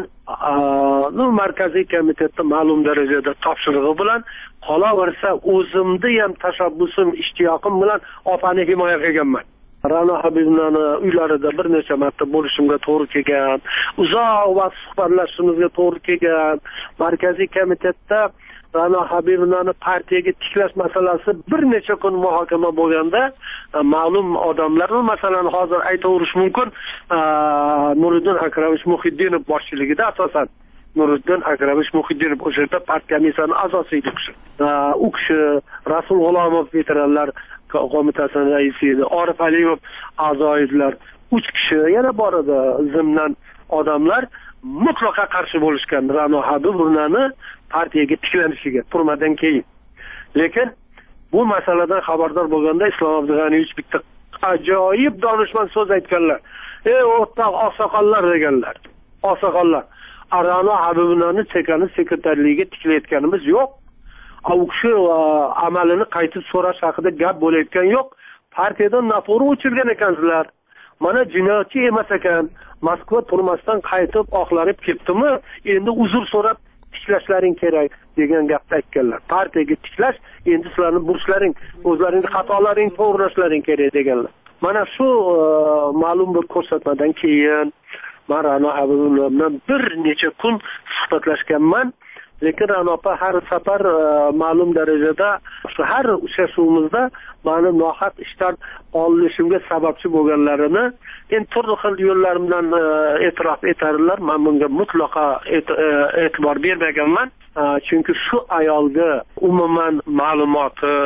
nu markaziy komitetda ma'lum darajada topshirig'i bilan qolaversa o'zimni ham tashabbusim, ishtiyoqim bilan opani himoya qilganman. Ra'no Habibovnani uylarida bir necha marta bo'lishimga to'g'ri kelgan, uzoq vaqt suhbatlashishimizga to'g'ri kelgan. Markaziy komitetda Ra'no Habibovnani partiyaga tiklash masalasi bir necha kun muhokama bo'lganda, ma'lum odamlar, masalan, hozir aytaverish mumkin, Nuriddin Akramovich Muhiddinov boshchiligida asosan Nuriddin Akramovich Muhiddinov o'sha yerda partiya komissiyasining a'zosi edi. U kishi Rasul G'ulomov veteranlar qo'mitasining raisi edi, Orif Aliyov a'zo edilar. uch kishi yana bor edi, zimdan odamlar mutlaqo qarshi bo'lishgan Ra'no Habibovnani partiyaga tiklanishiga turmadan keyin. Lekin bu masaladan xabardor bo'lganda Islom Abdug'aniyevich bitta ajoyib donishmand so'z aytganlar. Ey o'rtoq oqsoqollar deganlar. Oqsoqollar, Ra'no Habibovnani sekani sekretarligiga tiklayotganimiz yo'q. U kishi amalini qaytib so'rash haqida gap bo'layotgan yo'q. Partiyadan nafuri o'chirgan ekansizlar. Mana jinoyatchi emas ekan. Moskva turmasdan qaytib oqlanib ketdimi? Endi uzr so'rab tiklashlaring kerak degan gapni aytganlar. Partiyaga tiklash, endi sizlarning burchlaring, o'zlaringning xatolaring to'g'rilashlaring kerak deganlar. Mana shu ma'lum bir ko'rsatmadan keyin men Ra'no Habibovna bilan bir necha kun suhbatlashganman. Lekin Ra'no opa har safar ma'lum darajada shu har uchrashuvimizda meni nohaq ishdan olinishimga sababchi bo'lganlarini endi turli xil yo'llar bilan e'tirof etadilar. Men bunga mutlaqo e'tibor bermaganman. Chunki shu ayolga umuman ma'lumoti,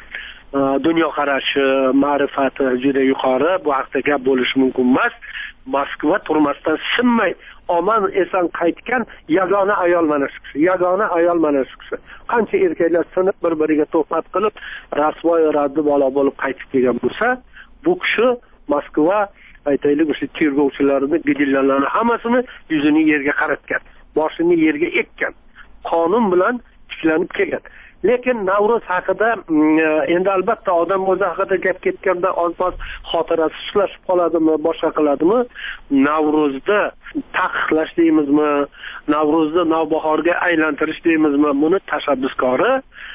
dunyoqarashi, ma'rifati juda yuqori. Bu haqda gap bo'lishi mumkin emas. Moskva turmasdan sinmay oman eson qaytgan yagona ayol mana shu kishi. Yagona ayol mana shu kishi. Qancha erkaklar sinib bir-biriga to'qmat qilib, rasvoy raddi bola bo'lib qaytib kelgan bo'lsa, bu kishi Moskva aytaylik o'sha tergovchilarini, gidillarni hammasini yuzini yerga qaratgan, boshini yerga ekkan, qonun bilan tiklanib kelgan. Lekin Navro'z haqida endi albatta odam o'zi haqida gap ketganda oz-oz xotirasi sushlashib qoladimi, boshqa qiladimi? Navro'zda taqiqlash deymizmi, Navro'zni navbahorga aylantirish deymizmi? Buni tashabbuskori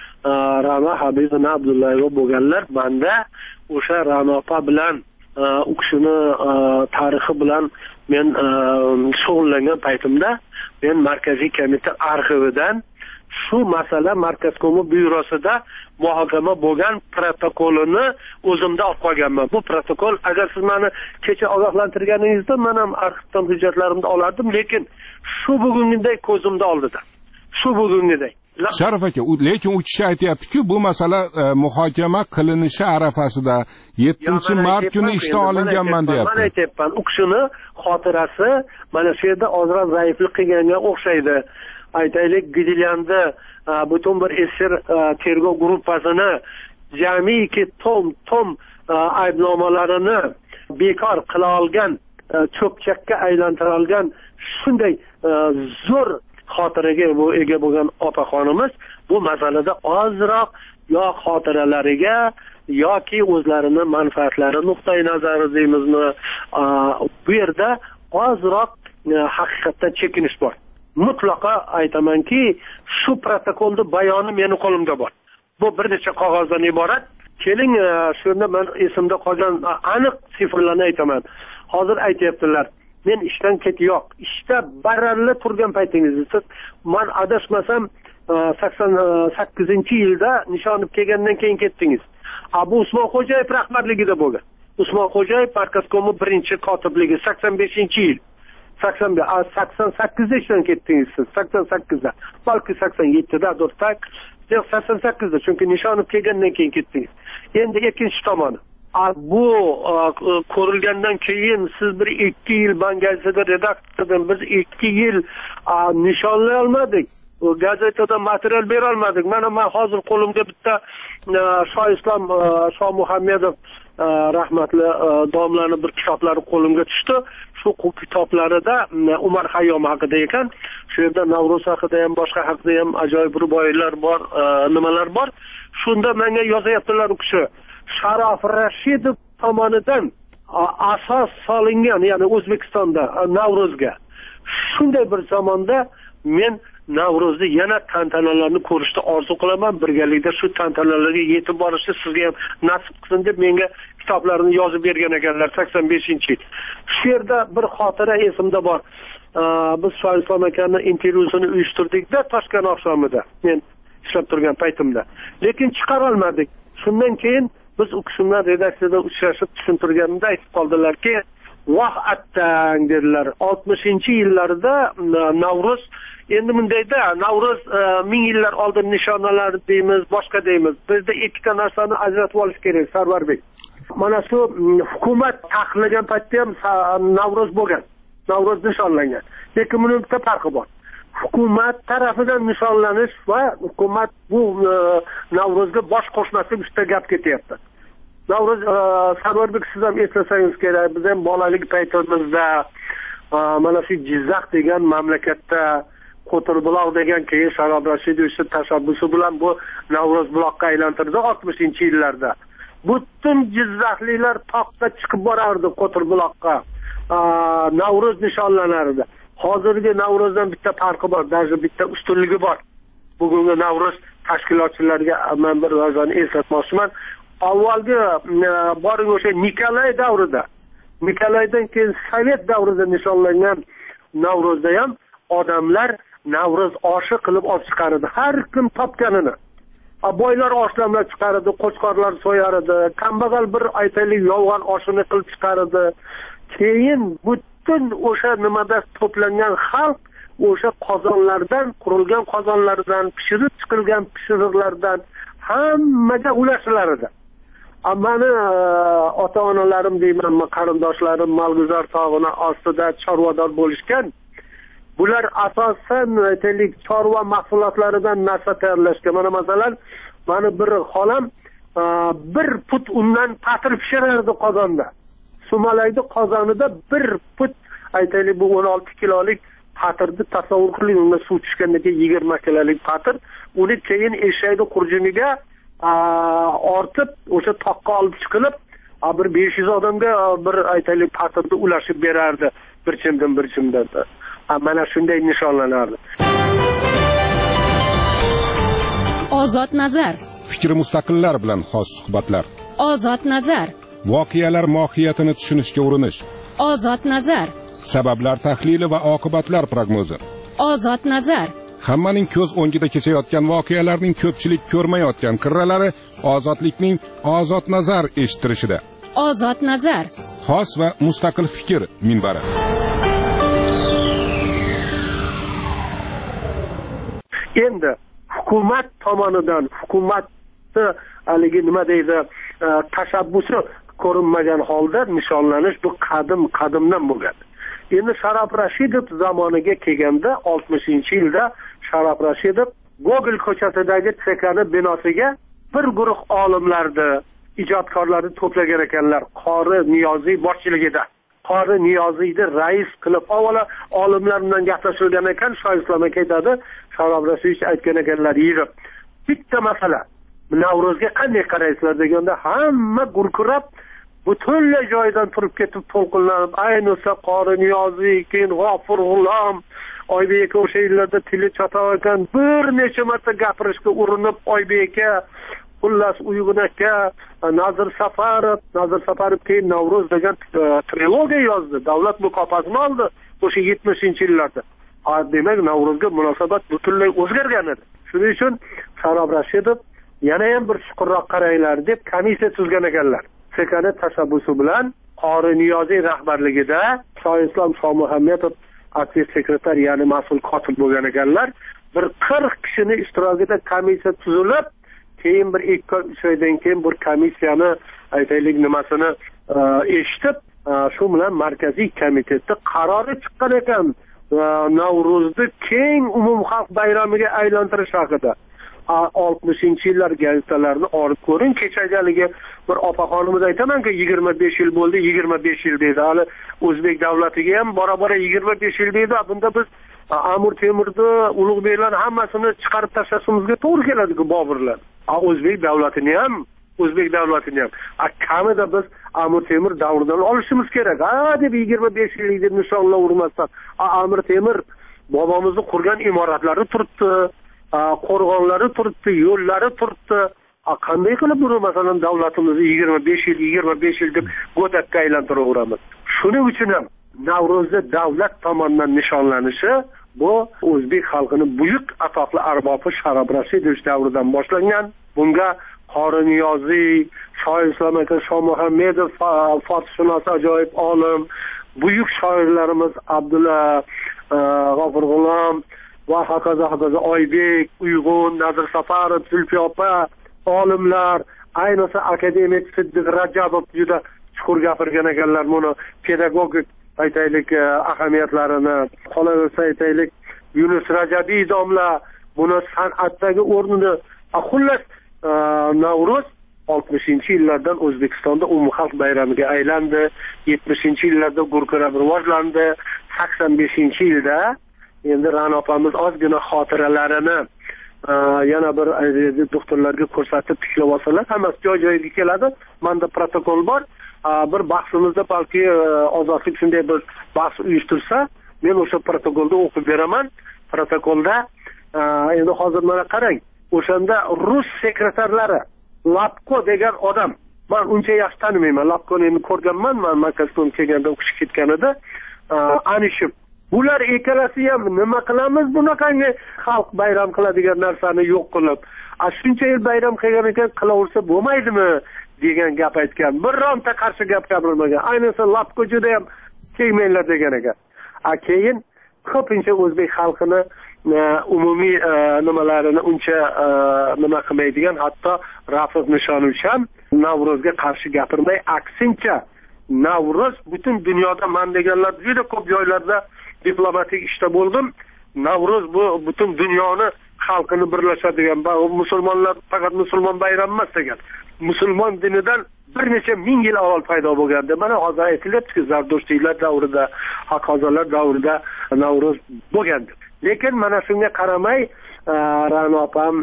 Ra'no Habibovna Abdullayeva bo'lganlar. Menda o'sha Ra'no opa bilan u kishini tarixi bilan men shug'ullangan paytimda men markaziy komiteta arxividan shu masala Markazkomi byurosida muhokama bo'lgan protokolini o'zimda olib qolganman. Bu protokol, agar siz meni kecha ogohlantirganingizda men ham arxivdan hujjatlarimni olardim, lekin shu bugungiday ko'zimda oldida. Shu bugungiday.
Sharif aka, lekin u kishi aytayapti-ku, bu masala muhokama qilinishi arafasida yettinchi mart kuni ishdan olinganman deyapti.
Men aytayapman, u kishini xotirasi mana shu yerda ozroq zaiflik qilganga o'xshaydi. Aytaylik, Gidilyanda butun bir esir tergov gruppasini jamiki tom tom aybnomalarini bekor qila olgan, cho'pchakka aylantira olgan shunday zo'r xotiraga bu ega bo'lgan opaxonimiz bu masalada ozroq yo xotiralariga yoki o'zlarini manfaatlari nuqtai nazari deymizmi, bu yerda ozroq haqiqatdan chekinish bor. Mutlaqo aytamanki, shu protokolning bayoni meni qo'limda bor. Bu bir necha qog'ozdan iborat. Keling, shunda men esimda qolgan aniq sifrlarni aytaman. Hozir aytayaptilar, men ishdan ketiyoq, ishda baralla turgan paytingizda siz, men adashmasam sakson sakkizinchi yilda nishonib kelgandan keyin ketdingiz. Abu Usmon Xo'jayev rahbarligida bo'lgan. Usmon Xo'jayev Markazkomi birinchi kotibligi sakson beshinchi yil. sakson sakkizda ishdan ketdingiz siz, sakson sakkizda. Balki sakson yettida do'rtak, sakson sakkizda, chunki nishonib kelgandan keyin ketdingiz. Endi ikkinchi tomoni. Bu ko'rilgandan keyin siz bir ikki yil Bangladeshda redaktordan biz ikki yil nishonlay olmadik. gazetada material bera olmadik. Mana men hozir qo'limga bitta Shoislom Shoh Muhammedov rahmatli domlaning bir kitoblari qo'limga tushdi. Shu kitoblarida Umar Hayyom haqida ekan. Shu yerda Navro'z haqida ham, boshqa haqida ham ajoyib ruboiylar bor, nimalar bor. Shunda menga yozayaptilar u kishi. Sharof Rashidov tomonidan asos solingan, ya'ni O'zbekistonda Navro'zga. Shunday bir zamonda men Navro'zni yana tantanalarni ko'rishni orzu qilaman. Birgalikda shu tantanalarga yetib borishni sizga ham nasib qilsin deb menga kitoblarini yozib bergan ekanlar sakson beshinchi yil. Shu yerda bir xotira esimda bor. Biz Shoislom akaning intervyusini uyushtirdik-da Toshkent oqshomida. Men ishlab turgan paytimda. Lekin chiqara olmadik. Shundan keyin biz u kishi bilan redaksiyada uchrashib tushuntirganimda aytib qoldilarki, "Voh attang" dedilar. oltmishinchi yillarda Navro'z endi bundayda Navro'z ming yillar oldin nishonalari deymiz, boshqa deymiz. Bizda ikkita narsani ajratib olish kerak, Sarvarbek. Mana shu hukumat taqiqlagan paytda ham Navro'z bo'lgan. Navro'z nishonlangan. Lekin buning bitta farqi bor. Hukumat tarafidan nishonlanish va hukumat bu Navro'zga bosh qo'shmaslik uchta gap ketyapti. Navro'z Sarvarbek siz ham eslasangiz kerak, biz ham bolalik paytimizda mana shu Jizzax degan mamlakatda Qo'tirbuloq degan keyin Sharof Rashidovning tashabbusi bilan bu Navro'z buloqqa aylantirdi oltmishinchi yillarda. Butun Jizzaxliklar toqqa chiqib borardi Qo'tirbuloqqa. Navro'z nishonlanardi. Hozirgi Navro'zdan bitta farqi bor, даже bitta ustunligi bor. Bugungi Navro'z tashkilotchilariga men bir narsani eslatmoqchiman. Avvalgi boring o'sha Nikolay davrida, Nikolaydan keyin Sovet davrida nishonlangan Navro'zda ham odamlar Navro'z oshi qilib olib chiqardi. Har kim topganini. Boylar oshlamlar chiqardi, qo'chqorlar so'yar edi, kambag'al bir aytaylik yolg'on oshini qilib chiqardi. Keyin butun o'sha nimada to'plangan xalq o'sha qozonlardan, qurilgan qozonlardan, pishirib chiqilgan pishiriqlardan hammaga ulashilar edi. Mani ota-onalarim deyman, qarindoshlarim Malguzor tog'ini ostida chorvador bo'lishgan. Bular asosan aytaylik chorva mahsulotlaridan narsa tayyorlashgan. Mana masalan, mani bir xolam bir put undan patir pishirardi qozonda. Sumalaydi qozonida bir put aytaylik bu o'n olti kilolik patirni tasavvur qiling, unga suv tushgandan keyin yigirma kilolik patir, uni keyin eshakni qurjuniga ortib o'sha toqqa olib chiqilib, bir besh yuz odamga bir aytaylik patirni ulashib berardi, bir chimdan bir chimdan. Mana shunday nishonlanardi.
Ozod nazar.
Fikri mustaqillar bilan xos suhbatlar.
Ozod nazar.
Voqealar mohiyatini tushunishga urinish.
Ozod nazar.
Sabablar tahlili va oqibatlar prognozi.
Ozod nazar.
Hammaning ko'z o'ngida kechayotgan voqealarning ko'pchilik ko'rmayotgan qirralari ozodlikning ozod nazar eshittirishida.
Ozod nazar.
Xos va mustaqil fikr minbari.
Endi hukumat tomonidan hukumatni haligi nima deydi, tashabbusi ko'rinmagan holda nishonlanish bu qadim qadimdan bo'lgan. Endi Sharof Rashidov zamoniga kelganda oltmishinchi yilda Sharof Rashidov Gogol ko'chasidagi chekani binosiga bir guruh olimlarni, ijodkorlarni to'plagan ekanlar. Qori Niyoziy boshchiligida. Qori Niyoziyni rais qilib avvalo olimlar bilan gaplashilgan ekan, Shoislom aka aytadi, Sharof Rashidov aytgan ekanlar, "Yig'ib, bitta masala. Navro'zga qanday qaraysizlar?" deganda hamma gurkirab butunlay joyidan turib ketib to'lqinlanib, ayniqsa Qori Niyoziy, keyin G'ofur G'ulom, Oybek aka o'sha yillarda tili chatoq ekan, bir necha marta gapirishga urinib, Oybek aka, xullas Uyg'un aka, Nazir Safarov, Nazir Safarov keyin Navro'z degan trilogiya yozdi, davlat mukofotini oldi o'sha yetmishinchi yillarda. Demak, Navro'zga munosabat butunlay o'zgargan edi. Shuning uchun Sharof Rashidov yana ham bir chuqurroq qaranglar deb komissiya tuzgan ekanlar. Sekana tashabbusi bilan Qori Niyoziy rahbarligida Shoislom Shoh Muhammedov aktiv sekretar, ya'ni mas'ul kotib bo'lgan ekanlar. Bir qirq kishining ishtirokida komissiya tuzilib, keyin bir ikki uch oydan keyin bir komissiyani aytaylik nimasini eshitib, shu bilan markaziy komitetda qarori chiqqan ekan. Navro'zni keng umumxalq bayramiga aylantirish haqida oltmishinchi yillar gazetalarini olib ko'ring. Kechagaligi bir opaxonimiz aytamanki yigirma besh yil bo'ldi, yigirma besh yil deydi. Hali o'zbek davlatiga ham bora-bora yigirma besh yil deydi. Bunda biz Amir Temurni, Ulug'beklarni hammasini chiqarib tashlashimizga to'g'ri keladi-ku Boburlar. O'zbek davlatini ham, o'zbek davlatini ham kamida biz Amir Temur davridan olishimiz kerak. Ha deb yigirma besh yillik deb nishonlab urmasdan, Amir Temur bobomizni qurgan imoratlari turibdi, qo'rg'onlari turibdi, yo'llari turibdi. Qanday qilib buni masalan davlatimizni yigirma besh yil, yigirma besh yil deb go'dakka aylantirib Shuning uchun ham Navro'zda davlat tomonidan nishonlanishi bu o'zbek xalqining buyuk atoqli arbobi Sharob Rashidovich davridan boshlangan. Bunga Qori Niyoziy, shoir Islom aka Shoh Muhammedov, fotishunos ajoyib olim, buyuk shoirlarimiz Abdulla G'ofur G'ulom va hokazo hokazo Oybek, Uyg'un, Nazir Safarov, Zulfiya opa, olimlar, ayniqsa akademik Siddiq Rajabov juda chuqur gapirgan ekanlar buni pedagogik aytaylik ahamiyatlarini. Qolaversa aytaylik Yunus Rajabiy domla buni san'atdagi o'rnini, xullas Navro'z oltmishinchi yillardan O'zbekistonda umumxalq bayramiga aylandi. yetmishinchi yillarda gurkirab rivojlandi. sakson beshinchi yilda endi Ra'no opamiz ozgina xotiralarini yana bir doktorlarga ko'rsatib tiklab olsalar, hammasi joy-joyiga keladi. Menda protokol bor. Bir bahsimizda balki ozodlik shunday bir bahs uyushtirsa, men o'sha protokolda o'qib beraman. Protokolda endi hozir mana qarang, o'shanda rus sekretarlari Lapko degan odam, men uncha yaxshi tanimayman. Lapkoni endi ko'rganman, men Moskvadan kelganda o'qish ketgan edi. Anishib bular ikkalasi ham nima qilamiz bunaqangi xalq bayram qiladigan narsani yo'q qilib, shuncha yil bayram qilgan ekan qilaversa bo'lmaydimi degan gap aytgan. Bironta qarshi gap gapirmagan. Ayniqsa Lapko juda ham tegmanglar degan ekan. A keyin ko'pincha o'zbek xalqini umumiy nimalarini uncha nima qilmaydigan, hatto Rafiq Nishonovich ham Navro'zga qarshi gapirmay, aksincha Navro'z butun dunyoda men deganlar juda ko'p joylarda diplomatik ishda bo'ldim. Navro'z bu butun dunyoni xalqini birlashadigan, musulmonlar faqat musulmon bayrami emas degan. Musulmon dinidan bir necha ming yil avval paydo bo'lganda, mana hozir aytilyapti-ku, Zardushtiylar davrida, Haqozalar davrida Navro'z bo'lgandi. Lekin mana shunga qaramay, Ra'no opam,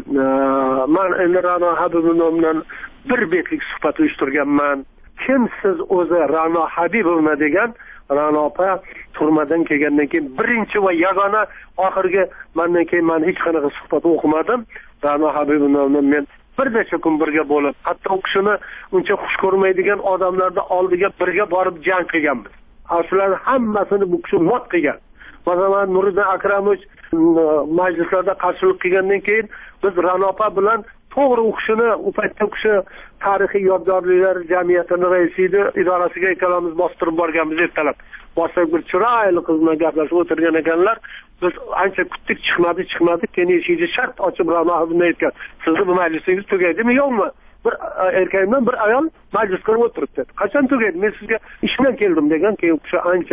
men endi Ra'no Habibovnadan bir betlik suhbat uyushtirganman. Kim siz o'zi Ra'no Habibovna degan Ra'no opa turmadan kelgandan keyin birinchi va yagona oxirgi mendan keyin men hech qanaqa suhbat o'qimadim. Ra'no Habibovna men bir necha kun birga bo'lib, hatto u kishini uncha xush ko'rmaydigan odamlarning oldiga birga borib jang qilganmiz. Shular hammasini bu kishi mot qilgan. Masalan, Nuriddin Akramovich majlislarda qarshilik qilgandan keyin biz Ra'no opa bilan to'g'ri u kishini, u paytda u kishi tarixiy yodgorliklar jamiyatini raisi edi, idorasiga ikkalamiz bostirib borganmiz ertalab. Boshqa bir chiroyli qiz bilan gaplashib o'tirgan ekanlar. Biz ancha kutdik, chiqmadi, chiqmadi. Keyin eshikni shart ochib Ra'no obuna aytgan. Sizni bu majlisingiz tugaydimi, yo'qmi? Bir erkak bilan bir ayol majlis qilib o'tiribdi. Qachon tugaydi? Men sizga ish bilan keldim degan. Keyin u kishi ancha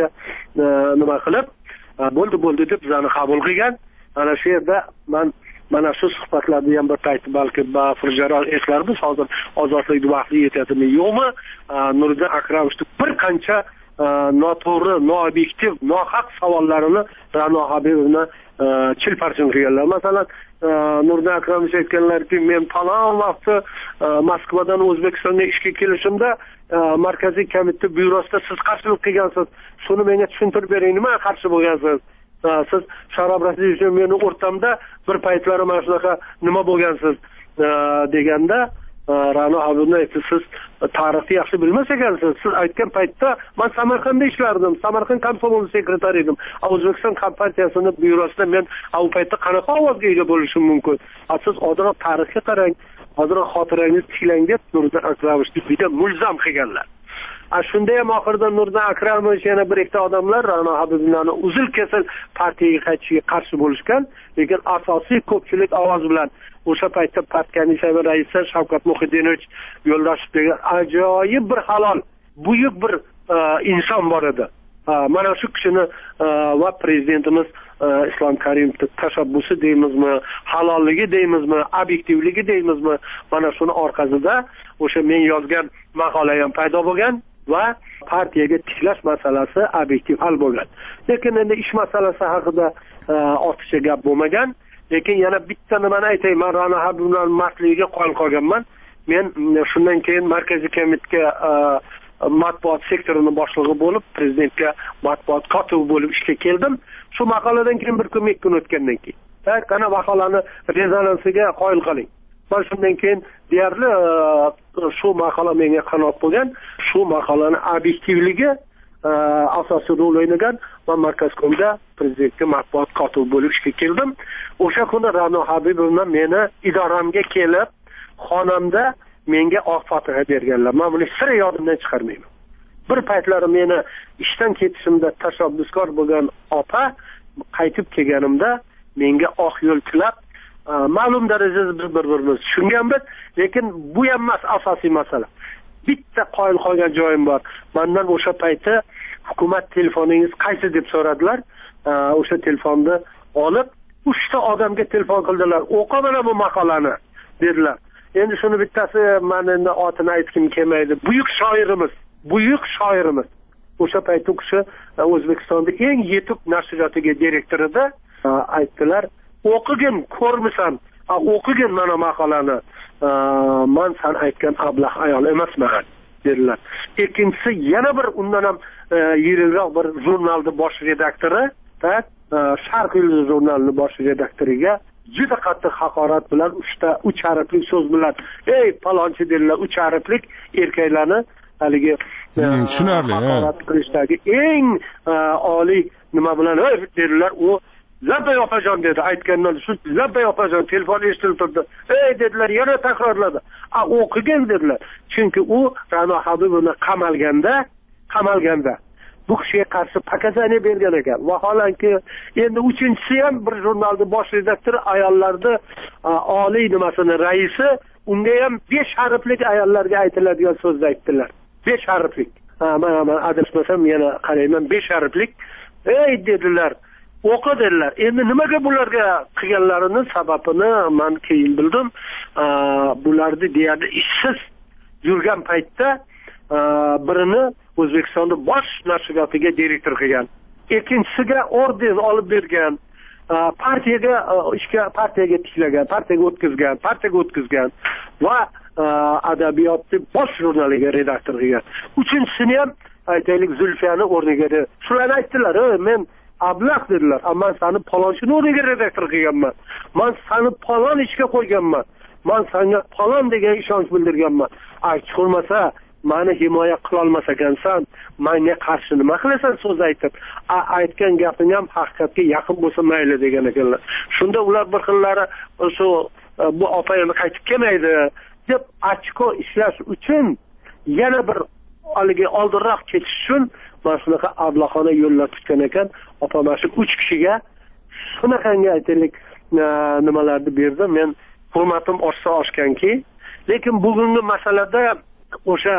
nima qilib, bo'ldi, bo'ldi deb bizani qabul qilgan. Ana shu yerda men mana shu suhbatlarda ham bir payt balki bafurjaron eslarmiz. Hozir ozodlik vaqti yetadimi, yo'qmi? Nuriddin Akramovichning bir qancha noto'g'ri, noobyektiv, nohaq savollarini Ra'no Habibovna chilparchin qilganlar. Masalan, Nuriddin Akramovich aytganlarki, men falon vaqtda Moskvadan O'zbekistonga ishga kelishimda markaziy komiteti byurosida siz qarshilik qilgansiz. Shuni menga tushuntirib bering, nima qarshi bo'lgansiz? Siz Sharob Rashidovich meni o'rtamda bir paytlari mana shunaqa nima bo'lgansiz deganda Ra'no Habibovna aytdi, siz tarixni yaxshi bilmas ekansiz. Siz aytgan paytda men Samarqandda ishlardim. Samarqand komsomol sekretari edim. O'zbekiston partiyasining byurosida men u paytda qanaqa ovozga ega bo'lishim mumkin? Siz ozroq tarixga qarang, ozroq xotirangizni tiklang deb Nuriddin Akramovichni juda mulzam qilganlar. Shunda ham oxirida Nuriddin Akramovich yana bir ikkita odamlar Ra'no Habibovnani uzil kesil partiyaga qaytishiga qarshi bo'lishgan, lekin asosiy ko'pchilik ovoz bilan o'sha paytda partiyaning shayba raisi Shavkat Muhiddinovich Yo'ldoshev degan ajoyib bir halol, buyuk bir inson bor edi. mana shu kishini va prezidentimiz Islom Karimovning tashabbusi deymizmi, halolligi deymizmi, obyektivligi deymizmi, mana shuni orqasida o'sha men yozgan maqola ham paydo bo'lgan va partiyaga tiklash masalasi obyektiv hal bo'lgan. Lekin endi ish masalasi haqida ortiqcha gap bo'lmagan. Lekin yana bitta nimani aytay, men Ra'no Habibning mardligiga qoyil qolganman. Men shundan keyin markaziy komitega matbuot sektorining boshlig'i bo'lib, prezidentga matbuot kotibi bo'lib ishga keldim. Shu maqoladan keyin bir kun, ikki kun o'tgandan keyin, qana maqolani rezonansiga qoyil qoling. Mana shundan keyin deyarli shu maqola menga qanot bo'lgan, shu maqolaning obyektivligi asosiy rol o'ynagan va markazkomda prezidentga matbuot kotibi bo'lib ishga keldim. O'sha kuni Ra'no Habibovna meni idoramga kelib, xonamda menga oq fotiha berganlar. Men buni sira yodimdan chiqarmayman. Bir paytlari meni ishdan ketishimda tashabbuskor bo'lgan opa qaytib kelganimda menga oq yo'l tilab, ma'lum darajada biz bir-birimizni tushunganmiz, lekin bu ham emas asosiy masala. Bitta qoyil qolgan joyim bor. Mendan o'sha payti hukumat telefoningiz qaysi deb so'radilar. O'sha telefonni olib, uchta odamga telefon qildilar. O'qi mana bu maqolani dedilar. Endi shuni bittasi men endi otini aytkim kelmaydi. Buyuk shoirimiz, buyuk shoirimiz. O'sha payt u kishi O'zbekistonda eng yetuk nashriyatiga direktor edi. Aytdilar, o'qigin, ko'rmisan, o'qigin mana maqolani. Men sen aytgan ablah ayol emasman dedilar. Ikkinchisi yana bir undan ham yirilroq bir jurnalning bosh redaktori, tak, Sharq Yulduzi jurnalining bosh redaktoriga juda qattiq haqorat bilan uchta uch harfli so'z bilan ey palonchi dedilar, uch harflik erkaklarni haligi
tushunarli
haqorat qilishdagi eng oliy nima bilan dedilar. U Labbay opajon dedi, aytgandan shu Labbay opajon telefon eshitilib turdi. Ey dedilar, yana takrorladi. A o'qigan dedilar. Chunki u Ra'no Habibovni qamalganda, qamalganda bu kishiga qarshi pakazaniya bergan ekan. Vaholanki endi uchinchisi ham bir jurnalning bosh redaktori, ayollarni oliy nimasini raisi, unga ham besh harflik ayollarga aytiladigan so'zni aytdilar. besh harflik. Ha, men adashmasam yana qarayman, besh harflik. Ey dedilar, o'qi dedilar. Endi nimaga bularga qilganlarini sababini men keyin bildim. Bularni deyarli ishsiz yurgan paytda birini O'zbekistonda bosh nashriyatiga direktor qilgan. Ikkinchisiga orden olib bergan, partiyaga ishga partiyaga tiklagan, partiyaga o'tkazgan, partiyaga o'tkazgan va adabiyotni bosh jurnaliga redaktor qilgan. Uchinchisini ham aytaylik Zulfiyani o'rniga. Shularni aytdilar, men ablah dedilar. Ammo seni palonchini o'rniga redaktor qilganman. Men seni palon ishga qo'yganman. Men senga palon degan ishonch bildirganman. Ay, chiqolmasa meni himoya qila olmas ekansan, menga qarshi nima qilasan so'z aytib, aytgan gaping ham haqiqatga yaqin bo'lsa mayli degan ekanlar. Shunda ular bir xillari shu bu opayim qaytib kelmaydi deb ochko ishlash uchun yana bir haligi oldinroq ketish uchun mana shunaqa ablahona yo'llar tutgan ekan. Opam shu uch kishiga shunaqangi aytaylik nimalarni berdi. Men hurmatim oshsa oshganki, lekin bugungi masalada o'sha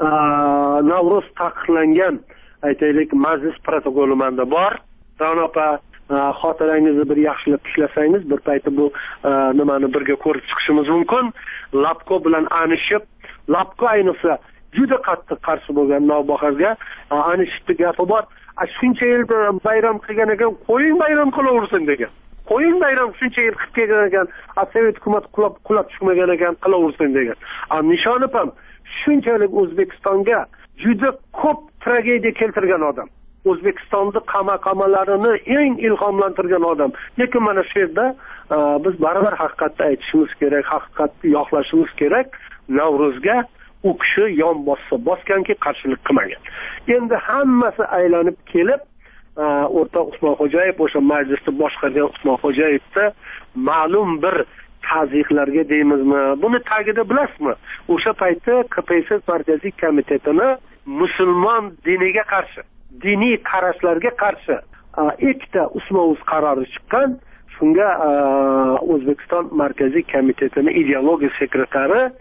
Navro'z taqiqlangan aytaylik majlis protokoli menda bor. Ra'no opa, xotirangizni bir yaxshilab ishlasangiz, bir payti bu nimani birga ko'rib chiqishimiz mumkin. Labko bilan anishib, Labko ayniqsa juda qattiq qarshi bo'lgan Navbahorga anishibdi gapi bor. Shuncha yil bayram qilgan ekan, qo'ying bayram qilaversin degan. Qo'ying bayram shuncha yil qilib kelgan ekan, Sovet hukumat qulab qulab tushmagan ekan, qilaversin degan. Nishonib ham shunchalik O'zbekistonga juda ko'p tragediya keltirgan odam. O'zbekistonning qama-qamalarini eng ilhomlantirgan odam. Lekin mana shu yerda biz baribir haqiqatni aytishimiz kerak, haqiqatni yoqlashimiz kerak. Navro'zga u kishi yon bossa bosganki qarshilik qilmagan. Endi hammasi aylanib kelib, o'rtoq Usmonxo'jayev, o'sha majlisni boshqargan Usmonxo'jayevda ma'lum bir tazyiqlarga deymizmi, buni tagida bilasizmi? O'sha paytda K P S S markaziy komitetini musulmon diniga qarshi, diniy qarashlarga qarshi ikkita usma-us qarori chiqqan. Shunga O'zbekiston markaziy komitetining ideologiya sekretari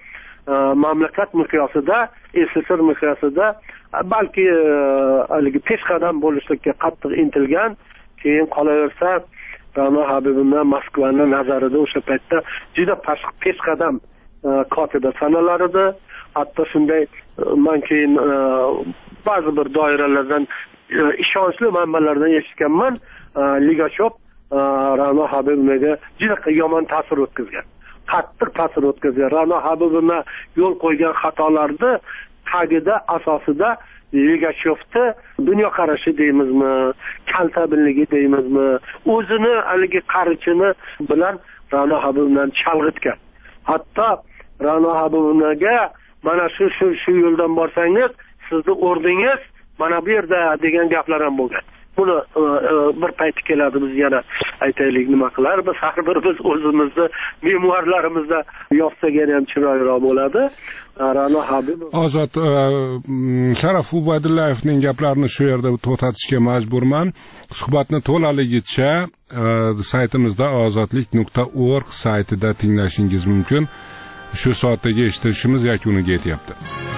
mamlakat miqyosida SSR miqyosida balki haligi peshqadam bo'lishlikka qattiq intilgan. Keyin qolaversa Ra'no Habibovna Moskvani nazarida o'sha paytda juda peshqadam kotiba sanalar edi. Hatto shunday men keyin ba'zi bir doiralardan ishonchli manbalardan eshitganman, Ligashov Ra'no Habibovnaga juda yomon ta'sir o'tkazgan. Qattiq ta'sir o'tkazgan. Ra'no Habibovna yo'l qo'ygan xatolarni tagida asosida Ligashovni dunyoqarashi deymizmi, kaltabinligi deymizmi, o'zini haligi qarichini bilan Ra'no Habibovnani chalg'itgan. Hatto Ra'no Habibovnaga mana shu shu shu yo'ldan borsangiz, sizni o'rningiz mana bu yerda degan gaplar ham bo'lgan. Buni bir payti keladi, biz yana aytaylik nima qilar, biz har birimiz o'zimizni memuarlarimizda yozsak ham chiroyliroq bo'ladi. Ra'no Habibov
Ozod Sharaf Ubaydullayevning gaplarini shu yerda to'xtatishga majburman. Suhbatni to'laligicha saytimizda ozodlik nuqta org saytida tinglashingiz mumkin. Shu soatdagi eshittirishimiz yakuniga yetyapti.